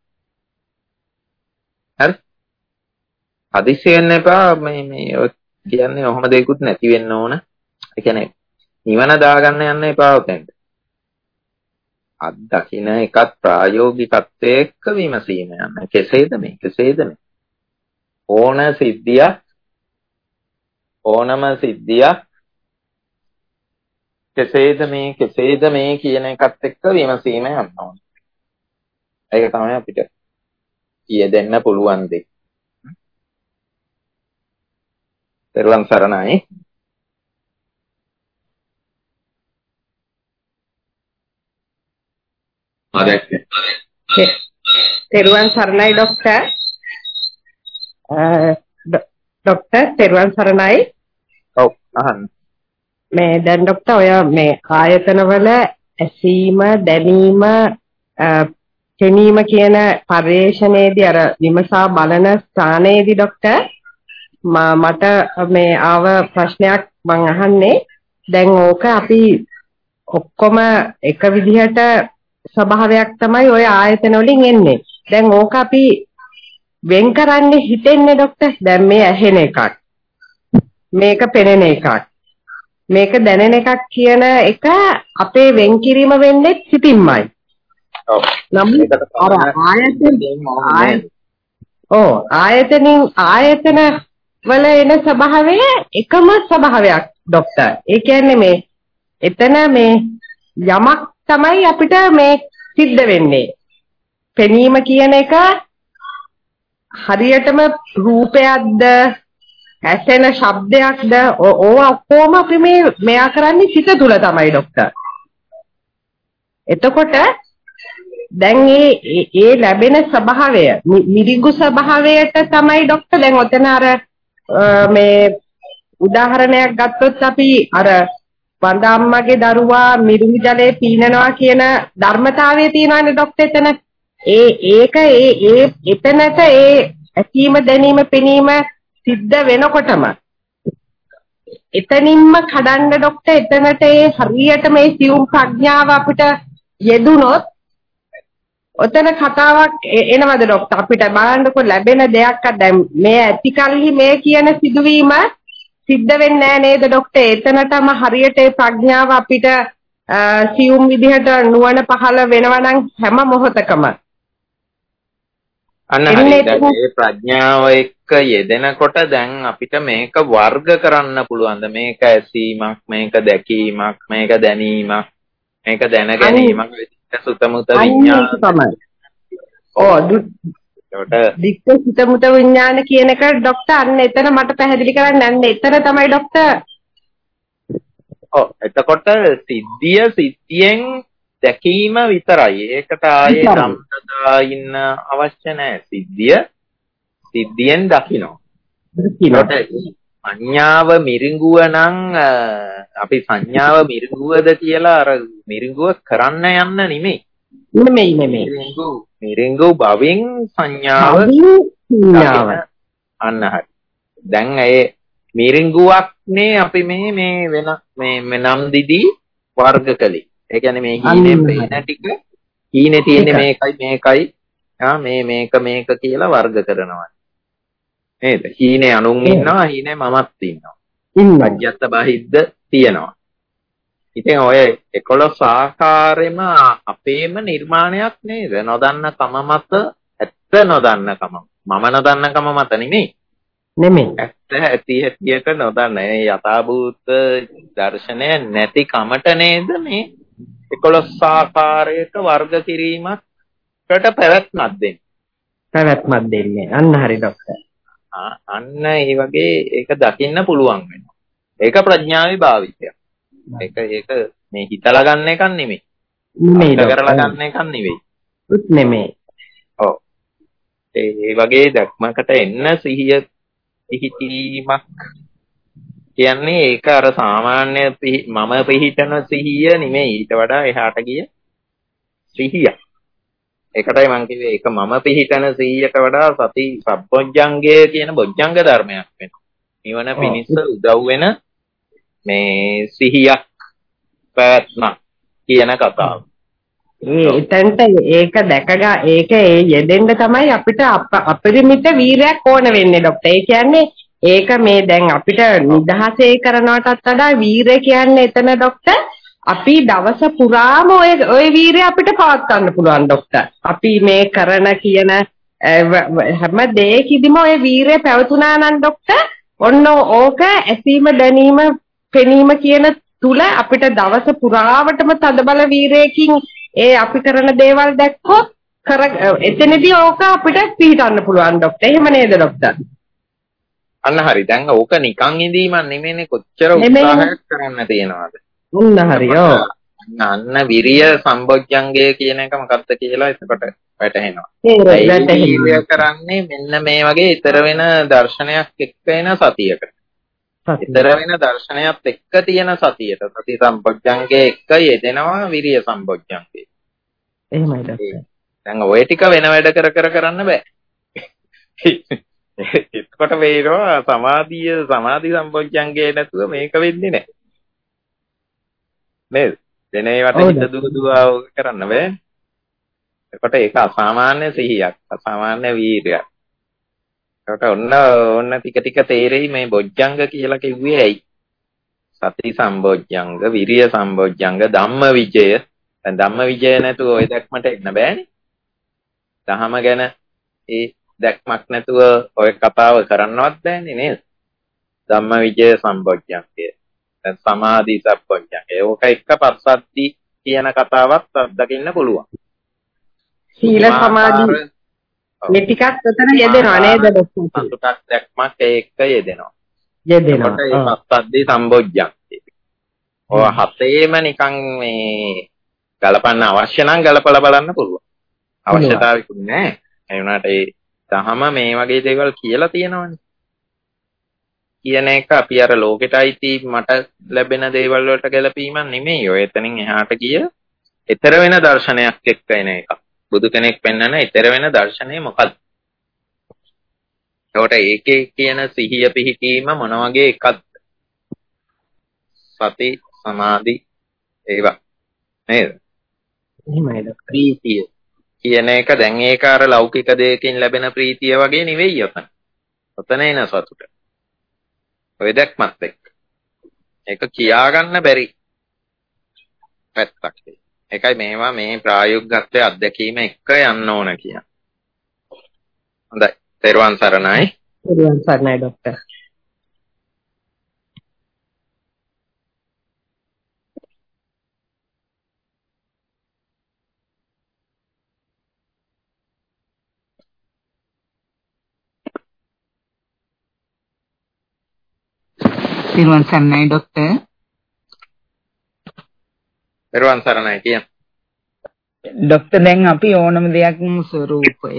හරි. හදිස්සි වෙන්න එපා මේ මේ කියන්නේ ඔහොම දෙයක්වත් නැති වෙන්න ඕන. ඒ කියන්නේ නිවන දාගන්න යන්න එපා උතෙන්ට. අත් දකින්න එකත් ප්‍රායෝගිකත්වයේ එක්ක විමසීම යන්න. කෙසේද මේ? කෙසේද මේ? ඕන සිද්ධියක් ඕනම සිද්ධියක් කෙසේද මේ කෙසේද මේ කියන එකත් එක්ක විමසීම යන්න ඕන. ඒක තමයි අපිට යෙදෙන්න පුළුවන් දෙයක්. තෙරුවන් සරණයි. තෙරුවන් සරණයි ડોක්ටර්. ડોක්ටර් තෙරුවන් සරණයි. ඔව් අහන්න. මේ දැන් ડોක්ටර් ඔය මේ ආයතනවල ඇසීම දැනීම පෙනීම කියන පරිශ්‍රණයේදී අර විමසා බලන ස්ථානයේදී ડોක්ටර් මට මේ ආව ප්‍රශ්නයක් මම අහන්නේ දැන් ඕක අපි ඔක්කොම එක විදිහට ස්වභාවයක් තමයි ওই ආයතන වලින් එන්නේ. දැන් ඕක අපි වෙන් කරන්නේ හිතෙන්නේ ડોක්ටර්. දැන් මේ ඇහෙන එකක්. මේක පෙනෙන එකක්. මේක දැනෙන එකක් කියන එක අපේ වෙන් කිරීම වෙන්නේ සිතින්මයි. ඔව්. නමුත් අර ආයතන ඔව් ආයතනින් ආයතන වල එන ස්වභාවය එකම ස්වභාවයක් ડોක්ටර්. ඒ කියන්නේ මේ එතන මේ යමක් තමයි අපිට මේ සිද්ධ වෙන්නේ. පෙනීම කියන එක හරියටම රූපයක්ද ඇසෙන ශබ්දයක්ද ඕවා ඔක්කොම අපි මේ මෙයා කරන්නේ සිත තුල තමයි ડોක්ටර්. එතකොට දැන් මේ ඒ ලැබෙන ස්වභාවය මිරිඟු ස්වභාවයට තමයි ડોක්ටර් දැන් ඔතන අර මේ උදාහරණයක් ගත්තොත් අපි අර වඳ අම්මගේ දරුවා මිරිඟු ජලයේ පීනනවා කියන ධර්මතාවය තියෙනවානේ ડોක්ටර් එතන. ඒ ඒක ඒ ඒ එතනට ඒ ඇසීම දැනීම පෙනීම සිද්ධ වෙනකොටම එතනින්ම කඩන්න ડોක්ටර් එතනට ඒ හරියට මේ සියුම් ප්‍රඥාව අපිට යෙදුනොත් ඔතන කතාවක් එනවද ડોක්ටර් අපිට බලන්නකො ලැබෙන දෙයක් දැන් මේ ඇතිකල්හි මේ කියන සිදුවීම සිද්ධ වෙන්නේ නැහැ නේද ડોක්ටර් එතනටම හරියට ඒ ප්‍රඥාව අපිට සියුම් විදිහට නුවණ පහළ වෙනවා නම් හැම මොහොතකම අන්න හරියට ඒ ප්‍රඥාව එක්ක යෙදෙනකොට දැන් අපිට මේක වර්ග කරන්න පුළුවන්ද මේක ඇසීමක් මේක දැකීමක් මේක දැනීමක් මේක දැන ගැනීමක් සුතමුත විඥාන තමයි. ඔව් දික්ක සුතමුත විඥාන කියන එක ડોක්ටර් අන්න එතන මට පැහැදිලි කරන්න යන්න එතන තමයි ડોක්ටර්. ඔව් එතකොට සිද්ධිය සිද්ධියෙන් දැකීම විතරයි. ඒකට ආයේ සම්පදා ඉන්න අවශ්‍ය නැහැ. සිද්ධිය සිද්ධියෙන් දකින්න. සංඥාව මිරිඟුව නම් අපි සංඥාව මිරිඟුවද කියලා අර මිරිඟුව කරන්න යන්න නෙමෙයි. නෙමෙයි නෙමෙයි. මිරිඟු මිරිඟු භවෙන් සංඥාව අන්න හරි. දැන් ඒ මිරිඟුවක්නේ අපි මේ මේ වෙන මේ නම් දිදී වර්ග කළේ. ඒ කියන්නේ මේ හීනේ පේන ටික හීනේ තියෙන්නේ මේකයි මේකයි ආ මේ මේක මේක කියලා වර්ග කරනවා. නේද? හීනේ අනුන් ඉන්නවා හීනේ මමත් ඉන්නවා. ඉන්නජ්‍යත් බහිද්ද තියෙනවා. ඉතින් ඔය එකොළොස් ආකාරෙම අපේම නිර්මාණයක් නේද? නොදන්න කම මත ඇත්ත නොදන්න කම. මම නොදන්න කම මත නෙමෙයි. නෙමෙයි. ඇත්ත ඇති හැටියට නොදන්න. ඒ යථාභූත දර්ශනය නැති කමට නේද මේ එකොළොස් ආකාරයක වර්ග කිරීමකට පැවැත්මක් දෙන්නේ. පැවැත්මක් දෙන්නේ. අන්න හරි ડોක්ටර්. අන්න ඒ වගේ ඒක දකින්න පුළුවන් වෙනවා. ඒක ප්‍රඥාවේ භාවිතයක්. ඒක ඒක මේ හිතලා ගන්න එකක් නෙමෙයි. නෙමෙයි කරලා ගන්න එකක් නෙවෙයි. උත් නෙමෙයි. ඔව්. ඒ වගේ දැක්මකට එන්න සිහිය පිහිටීමක් කියන්නේ ඒක අර සාමාන්‍ය මම පිහිටන සිහිය නෙමෙයි. ඊට වඩා එහාට ගිය සිහිය. ඒකටයි මම කිව්වේ ඒක මම පිළිතන සිහියට වඩා සති සම්බොජ්ජංගය කියන බොජ්ජංග ධර්මයක් වෙනවා. නිවන පිණිස උදව් වෙන මේ සිහියක් පැවැත්මක් කියන කතාව. ඒ එතනට ඒක දැකගා ඒක ඒ යෙදෙන්න තමයි අපිට අපරිමිත වීරයක් ඕන වෙන්නේ ડોක්ටර්. ඒ කියන්නේ ඒක මේ දැන් අපිට නිදහසේ කරනවටත් වඩා වීරය කියන්නේ එතන ડોක්ටර් අපි දවස පුරාම ඔය ඔය වීරය අපිට පවත්වන්න පුළුවන් ડોක්ටර්. අපි මේ කරන කියන හැම දෙයකදීම ඔය වීරය පැවතුනා නම් ડોක්ටර් ඔන්න ඕක ඇසීම දැනීම පෙනීම කියන තුල අපිට දවස පුරාවටම තදබල වීරයකින් ඒ අපි කරන දේවල් දැක්කොත් කර එතනදී ඕක අපිට පිළිටන්න පුළුවන් ડોක්ටර්. එහෙම නේද ડોක්ටර්? අන්න හරි. දැන් ඕක නිකන් ඉඳීමක් නෙමෙයිනේ කොච්චර උත්සාහයක් කරන්න තියෙනවද? උන්න හරියෝ. අන්න විරිය සම්බොජ්ජංගය කියන එක මොකක්ද කියලා එතකොට වැටහෙනවා. ඒ කරන්නේ මෙන්න මේ වගේ ඊතර වෙන දර්ශනයක් එක්ක එන සතියකට. ඊතර වෙන දර්ශනයත් එක්ක තියෙන සතියට සති සම්බොජ්ජංගයේ එක්ක යෙදෙනවා විරිය සම්බොජ්ජංගේ. එහෙමයි ડોක්ටර්. දැන් ওই ටික වෙන වැඩ කර කර කරන්න බෑ. එතකොට වේරෝ සමාධිය සමාධි සම්බොජ්ජංගේ නැතුව මේක වෙන්නේ නැහැ. නේද? දෙන ඒවට හිත දුව දුව කරන්න බෑ. එතකොට ඒක අසාමාන්‍ය සිහියක්, අසාමාන්‍ය වීරයක්. ඒකට ඔන්න ඔන්න ටික ටික තේරෙයි මේ බොජ්ජංග කියලා කිව්වේ ඇයි. සති සම්බොජ්ජංග, විරිය සම්බොජ්ජංග, ධම්ම විජය. දැන් ධම්ම විජය නැතුව ওই දැක්මට එන්න බෑනේ. දහම ගැන ඒ දැක්මක් නැතුව ඔය කතාව කරන්නවත් බෑනේ නේද? ධම්ම විජය සම්බොජ්ජංගය. දැන් සමාධි සම්බොජ්ජංගය. ඕක එක්ක පස්සද්ධි කියන කතාවක් අත්දකින්න පුළුවන්. සීල සමාධි මේ ටිකක් උතන යෙදෙනවා නේද ડોක්ටර්? සතුටක් දැක්මක් ඒ එක්ක යෙදෙනවා. යෙදෙනවා. ඒ පස්සද්ධි සම්බොජ්ජංගය. ඔය හතේම නිකන් මේ ගලපන්න අවශ්‍ය නම් ගලපලා බලන්න පුළුවන්. අවශ්‍යතාවයක් නැහැ. ඒ වුණාට ඒ දහම මේ වගේ දේවල් කියලා තියෙනවනේ. කියන එක අපි අර ලෝකෙට අයිති මට ලැබෙන දේවල් වලට ගැලපීමක් නෙමෙයි. ඔය එතනින් එහාට ගිය ඊතර වෙන දර්ශනයක් එක්ක එන එක. බුදු කෙනෙක් පෙන්වන ඊතර වෙන දර්ශනය මොකක්ද? ඒකට ඒකේ කියන සිහිය පිහිටීම මොන වගේ එකක්ද? සති සමාධි ඒවා නේද? එහෙමයි ડોක්ටර්. ප්‍රීතිය කියන එක දැන් ඒක අර ලෞකික දෙයකින් ලැබෙන ප්‍රීතිය වගේ නෙවෙයි ඔතන. ඔතන එන සතුට. ඔය දැක්මත් එක්ක. ඒක කියාගන්න බැරි පැත්තක්. ඒකයි මේවා මේ ප්‍රායෝගිකත්වයේ අත්දැකීම එක්ක යන්න ඕන කියන. හොඳයි. තෙරුවන් සරණයි. තෙරුවන් සරණයි ડોක්ටර්. තෙරුවන් සරණයි ડોක්ටර්. තෙරුවන් සරණයි කියන. ડોක්ටර් දැන් අපි ඕනම දෙයක් ස්වરૂපය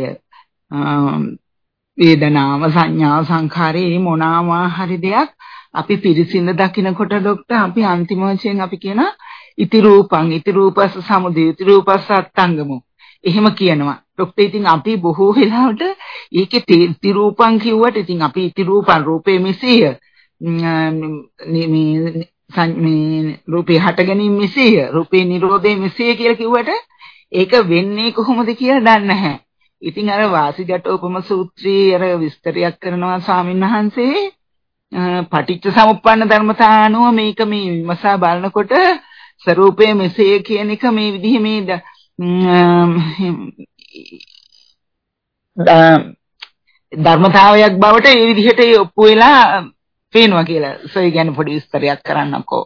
වේදනාව සංඥාව සංඛාරේ මොනවා හරි දෙයක් අපි පිරිසිඳ දකිනකොට ડોක්ටර් අපි අන්තිම වශයෙන් අපි කියන ඉති රූපං ඉති රූපස්ස සමුදය ඉති රූපස්ස අත්ංගමෝ එහෙම කියනවා. ડોක්ටර් ඉතින් අපි බොහෝ වෙලාවට ඒකේ ඉති රූපං කිව්වට ඉතින් අපි ඉති රූපං රූපේ මෙසේය මේ මේ රූපේ හට ගැනීම මෙසේය රූපේ නිරෝධය මෙසේය කියලා කිව්වට ඒක වෙන්නේ කොහොමද කියලා දන්නේ නැහැ. ඉතින් අර වාසිජටෝපම සූත්‍රයේ අර විස්තරයක් කරනවා ස්වාමීන් වහන්සේ පටිච්ච සමුප්පන්න ධර්මතානුව මේක මේ විමසා බලනකොට ස්වરૂපයේ මෙසේ කියන එක මේ විදිහ මේ ධර්මතාවයක් බවට ඒ විදිහට ඔප්පු වෙලා පේනවා කියලා. සොයි ගැන පොඩි විස්තරයක් කරන්නම්කෝ.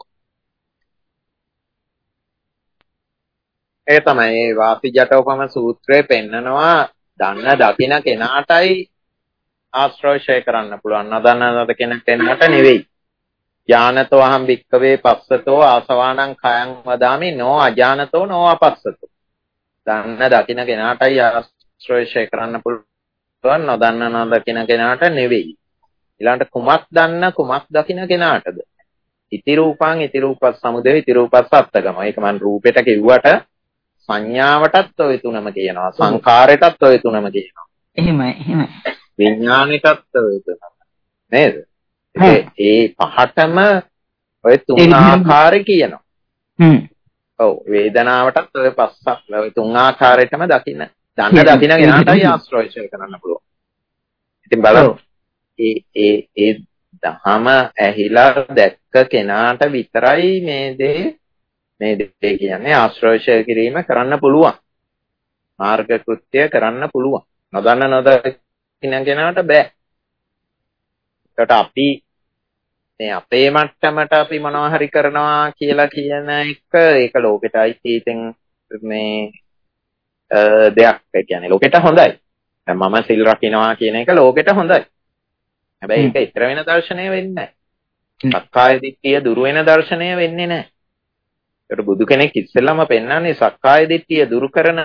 ඒ තමයි මේ වාසිජටෝපම සූත්‍රයේ පෙන්නනවා දන්න දකින කෙනාටයි ආශ්‍රය කරන්න පුළුවන්. නදන්න නද කෙනෙක් එන්නට නෙවෙයි. ඥානතෝ අහං වික්කවේ පස්සතෝ ආසවානං khයං වදාමි නෝ අඥානතෝ නෝ අපස්සතෝ. දන්න දකින කෙනාටයි ආශ්‍රය කරන්න පුළුවන්. නදන්න නද කෙන කෙනාට නෙවෙයි. ඊළඟට කුමක් දන්න කුමක් දකින කෙනාටද? ඉති රූපං ඉති රූපස් සමුදය ඉති රූපස් අත්තගම. ඒක මම රූපෙට කිව්වට සංඥාවටත් ඔය තුනම කියනවා. සංකාරයටත් ඔය තුනම කියනවා. එහෙමයි එහෙමයි. විඥානෙටත් ඔය තුනම. නේද? ඒ පහටම ඔය තුන් ආකාරය කියනවා. හ්ම්. ඔව් වේදනාවටත් ඔය පස්සක් ඔය තුන් ආකාරයටම දකින්න. දන්න දකින්න කෙනාටයි ආශ්‍රය කරන්න පුළුවන්. ඉතින් බලන්න ඒ ඒ ඒ දහම ඇහිලා දැක්ක කෙනාට විතරයි මේ දේ මේ දේ කියන්නේ ආශ්‍රය කිරීම කරන්න පුළුවන්. මාර්ග කෘත්‍ය කරන්න පුළුවන්. නොදන්න නොදකින්න කෙනාට බෑ. ඒකට අපි මේ අපේ මට්ටමට අපි මොනවා හරි කරනවා කියලා කියන එක ඒක ලෝකෙට අයිති ඉතින් මේ දෙයක්. ඒ කියන්නේ ලෝකෙට හොඳයි. දැන් මම සිල් රකින්නවා කියන එක ලෝකෙට හොඳයි. හැබැයි ඒක ඊතර වෙන දර්ශනය වෙන්නේ නැහැ. සක්කාය දිට්ඨිය දුරු වෙන දර්ශනය වෙන්නේ නැහැ. ඒකට බුදු කෙනෙක් ඉස්සෙල්ලාම පෙන්නන්නේ සක්කාය දිට්ඨිය දුරු කරන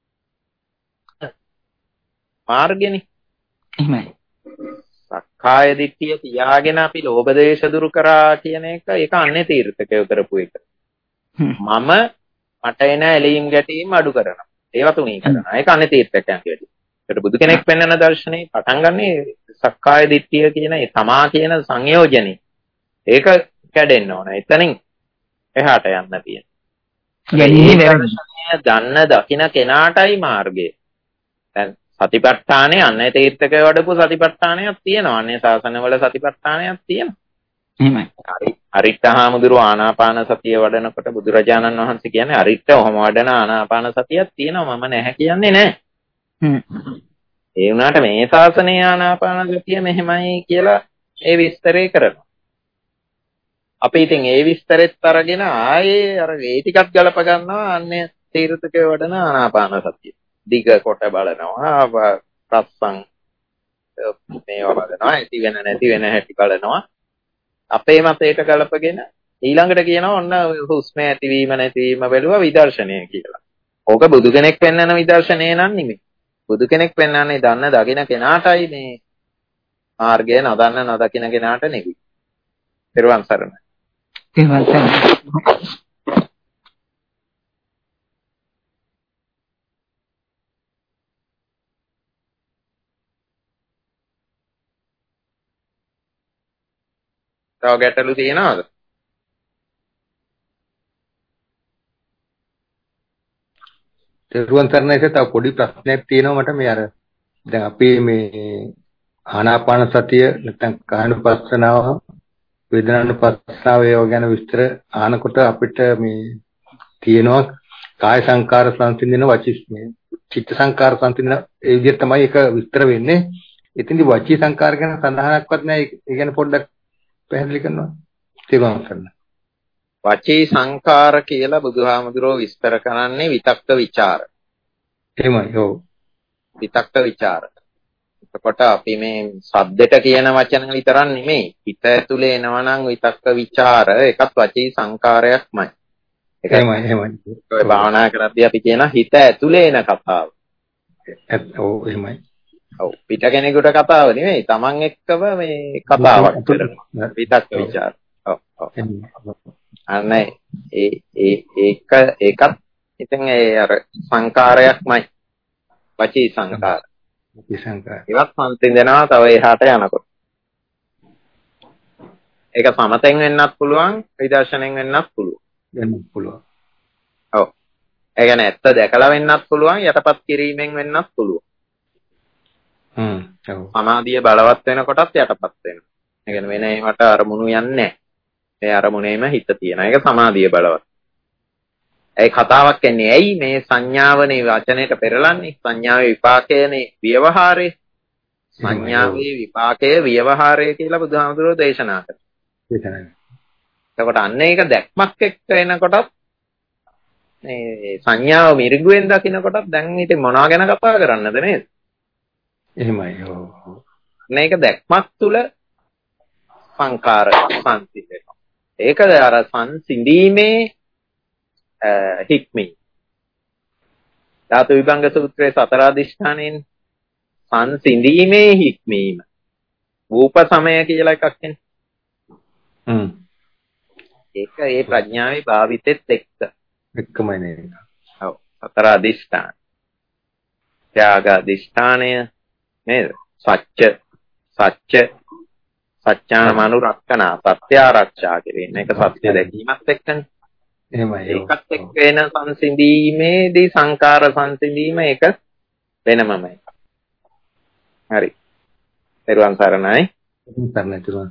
මාර්ගයනේ. එහෙමයි. සක්කාය දිට්ඨිය තියාගෙන අපි ලෝභ දේශ දුරු කරා කියන එක ඒක අන්නේ තීර්ථකයෝ කරපු එක. මම මට එන ඇලීම් ගැටීම් අඩු කරනවා. ඒවා තුනී කරනවා. ඒක අන්නේ තීර්ථකයන් කියනවා. ඒකට බුදු කෙනෙක් පෙන්වන දර්ශනේ පටන් ගන්නේ සක්කාය දිට්ඨිය කියන ඒ තමා කියන සංයෝජනේ. ඒක කැඩෙන්න ඕන. එතනින් එහාට යන්න තියෙනවා. දන්න දකින්න කෙනාටයි මාර්ගය. දැන් සතිපට්ඨානේ අන්නේ තීර්ථකය වඩපු සතිපට්ඨානයක් තියෙනවා. අන්නේ ශාසනවල සතිපට්ඨානයක් තියෙනවා. එහෙමයි. හරි. අරිට්ඨ හාමුදුරුව ආනාපාන සතිය වඩනකොට බුදුරජාණන් වහන්සේ කියන්නේ අරිට්ඨ ඔහොම වඩන ආනාපාන සතියක් තියෙනවා. මම නැහැ කියන්නේ නැහැ. හ්ම්. ඒ වුණාට මේ ශාසනයේ ආනාපාන සතිය මෙහෙමයි කියලා ඒ විස්තරය කරනවා. අපි ඉතින් ඒ විස්තරෙත් අරගෙන ආයේ අර ඒ ටිකක් ගලප ගන්නවා අන්නේ තීර්ථකය වඩන ආනාපාන සතිය. දිග කොට බලනවා, ප්‍රස්සං මේවා බලනවා, ඇති වෙන නැති වෙන හැටි බලනවා. අපේ මතයට ගලපගෙන ඊළඟට කියනවා ඔන්න හුස්ම ඇතිවීම නැතිවීම බැලුවා විදර්ශනය කියලා. ඕක බුදු කෙනෙක් පෙන්වන විදර්ශනය නන් නෙමෙයි. බුදු කෙනෙක් පෙන්වන්නේ දන්න දකින කෙනාටයි මේ මාර්ගය නොදන්න නොදකින කෙනාට නෙවෙයි. පෙරවන් සරණ. පෙරවන් සරණ. තව ගැටලු තියෙනවද? පෙරවන් සරණ එක තව පොඩි ප්‍රශ්නයක් තියෙනවා මට මේ අර දැන් අපි මේ ආනාපාන සතිය නැත්නම් කායනුපස්සනාව වේදනානුපස්සනාව ඒවා ගැන විස්තර ආනකොට අපිට මේ තියෙනවා කාය සංකාර සංසිඳන වචී මේ චිත්ත සංකාර සංසිඳන ඒ විදිහට තමයි ඒක විස්තර වෙන්නේ. එතෙන්දි වචී සංකාර ගැන සඳහනක්වත් නැහැ. ඒ ගැන පොඩ්ඩක් පැහැදිලි කරනවා. තේරුම් ගන්න. වචී සංකාර කියලා බුදුහාමුදුරුවෝ විස්තර කරන්නේ විතක්ක ਵਿਚාර. එහෙමයි. ඔව්. විතක්ක ਵਿਚාර. එතකොට අපි මේ සද්දෙට කියන වචන විතරක් නෙමෙයි. හිත ඇතුලේ එනවා නම් විතක්ක ਵਿਚාර ඒකත් වචී සංකාරයක්මයි. එහෙමයි එහෙමයි. ඔය භාවනා කරද්දී අපි කියන හිත ඇතුලේ එන කතාව. ඔව් එහෙමයි. ඔව් පිට කෙනෙකුට කතාව නෙමෙයි. Taman එක්කම මේ කතාවක් කරනවා. විතක්ක ਵਿਚාර. ඔව් ඔව්. අනේ ඒ ඒ ඒක ඒකත් ඉතින් ඒ අර සංකාරයක්මයි. වචී සංකාර. වචී සංකාර. ඒවත් සංසිඳනවා තව එහාට යනකොට. ඒක සමතෙන් වෙන්නත් පුළුවන්, විදර්ශනෙන් වෙන්නත් පුළුවන්. වෙන්නත් පුළුවන්. ඔව්. ඒ කියන්නේ ඇත්ත දැකලා වෙන්නත් පුළුවන්, යටපත් කිරීමෙන් වෙන්නත් පුළුවන්. හ්ම්. ඔව්. සමාධිය බලවත් වෙනකොටත් යටපත් වෙනවා. ඒ කියන්නේ වෙන ඒවට අරමුණු යන්නේ නැහැ. මේ අරමුණේම හිත තියෙනවා. ඒක සමාධිය බලවත්. ඒ කතාවක් කියන්නේ ඇයි මේ සංඥාවනේ වචනයට පෙරලන්නේ? සංඥාවේ විපාකයනේ ව්‍යවහාරය. සංඥාවේ විපාකය ව්‍යවහාරය කියලා බුදුහාමුදුරුවෝ දේශනා කරා. දේශනා. එතකොට අන්න ඒක දැක්මක් එක්ක එනකොටත් මේ සංඥාව මිරිඟුවෙන් දකින්නකොටත් දැන් ඉතින් මොනවා ගැන කතා කරන්නද නේද? එහෙමයි. ඔව්. මේක දැක්මක් තුල සංකාර සංසිඳෙනවා. ඒක අර සංසිඳීමේ හික්මී. ධාතු විභංග සූත්‍රයේ සතර අධිෂ්ඨානෙන් සංසිඳීමේ හික්මීම. රූප සමය කියලා එකක් එන්නේ. හ්ම්. ඒක ඒ ප්‍රඥාවේ භාවිතෙත් එක්ක. එක්කමයි නේද? ඔව්. සතර අදිෂ්ඨාන. ත්‍යාග අදිෂ්ඨානය නේද? සත්‍ය සත්‍ය සත්‍යාන මනුරක්කන සත්‍ය ආරක්ෂා කිරීම. මේක සත්‍ය දැකීමත් එක්කනේ. එහෙමයි. ඒකත් එක්ක එන සංසිඳීමේදී සංකාර සංසිඳීම ඒක වෙනමමයි. හරි. පෙරවන් සරණයි. සරණයි තුරුවන්.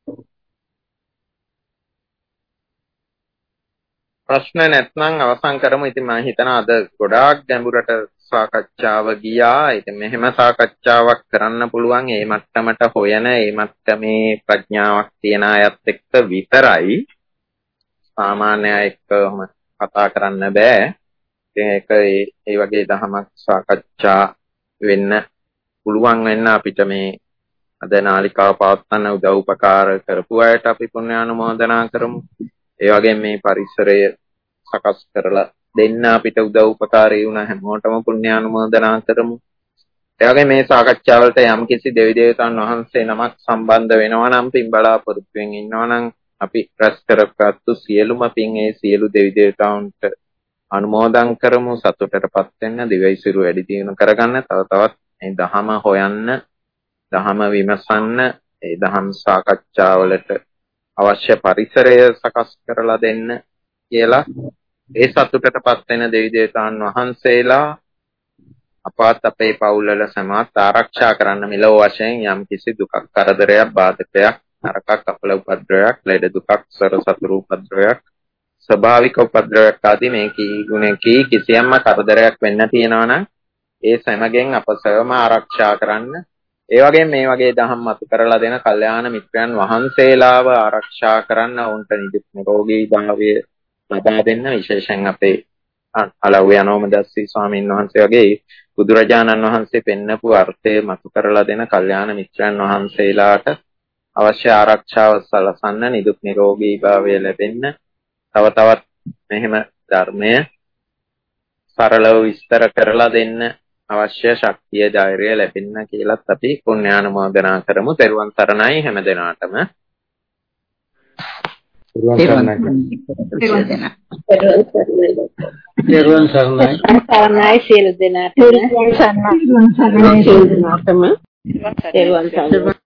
ප්‍රශ්න නැත්නම් අවසන් කරමු. ඉතින් මම හිතනවා අද ගොඩාක් ගැඹුරට සාකච්ඡාව ගියා. ඉතින් මෙහෙම සාකච්ඡාවක් කරන්න පුළුවන් ඒ මට්ටමට හොයන ඒ මට්ටමේ ප්‍රඥාවක් තියන අයත් එක්ක විතරයි. සාමාන්‍ය එක්කම කතා කරන්න බෑ. ඉතින් ඒක ඒ වගේ දහමක් සාකච්ඡා වෙන්න පුළුවන් වෙන්න අපිට මේ අද නාලිකාව පවත්වන්න උදව් උපකාර කරපු අයට අපි පුණ්‍යානුමෝදනා කරමු. ඒ වගේම මේ පරිසරය සකස් කරලා දෙන්න අපිට උදව් උපකාරී වුණ හැමෝටම පුණ්‍යානුමෝදනා කරමු. ඒ වගේම මේ සාකච්ඡාවලට යම්කිසි දෙවි දේවතාවුන් වහන්සේ නමක් සම්බන්ධ වෙනවා නම් පින් බලාපොරොත්තුෙන් ඉන්නවා නම් අපි රැස් කරගත්තු සියලුම පින් ඒ සියලු දෙවි දේවතාවුන්ට අනුමෝදන් කරමු. සතුටටපත් වෙන්න, දිවයිසිරු වැඩි දියුණු කරගන්න, තව තවත් මේ දහම හොයන්න, දහම විමසන්න, ඒ දහම් සාකච්ඡාවලට අවශ්‍ය පරිසරය සකස් කරලා දෙන්න කියලා ඒ සතුටටපත් වෙන දෙවි දේවතාවුන් වහන්සේලා අපවත් අපේ පවුල්වල සමාත් ආරක්ෂා කරන්න මෙලොව වශයෙන් යම් කිසි දුකක්, කරදරයක්, බාධකයක්, නරකක්, අපල උපද්‍රවයක්, ලෙඩ දුකක්, සර සතුරු උපද්‍රවයක්, ස්වභාවික උපද්‍රවයක් ආදී මේ කී ගුණකී කිසියම්ම කරදරයක් වෙන්න තියෙනවා නම් ඒ සෑමගෙන් අප සවම ආරක්ෂා කරන්න. ඒ වගේම මේ වගේ දහම් මතු කරලා දෙන කල්යාණ මිත්‍රයන් වහන්සේලාව ආරක්ෂා කරන්න, ඔවුන්ට නිදුක් නිරෝගී භාවය ලබා දෙන්න. විශේෂයෙන් අපේ අලව්‍ය අනෝමදස්සී ස්වාමීන් වහන්සේ වගේ බුදුරජාණන් වහන්සේ පෙන්නපු අර්ථය මතු කරලා දෙන කල්යාණ මිත්‍රයන් වහන්සේලාට අවශ්‍ය ආරක්ෂාව සලසන්න, නිදුක් නිරෝගී භාවය ලැබෙන්න, තව තවත් මෙහෙම ධර්මය සරලව විස්තර කරලා දෙන්න අවශ්‍ය ශක්තිය, ධෛර්යය ලැබෙන්න කියලාත් අපි පුණ්‍යානුමෝදනා කරමු. තෙරුවන් සරණයි හැම දෙනාටම. තෙරුවන් සරණයි. තෙරුවන් සරණයි. සරණයි සියලු දෙනාටම. තෙරුවන් සරණයි සියලු දෙනාටම. තෙරුවන් සරණයි.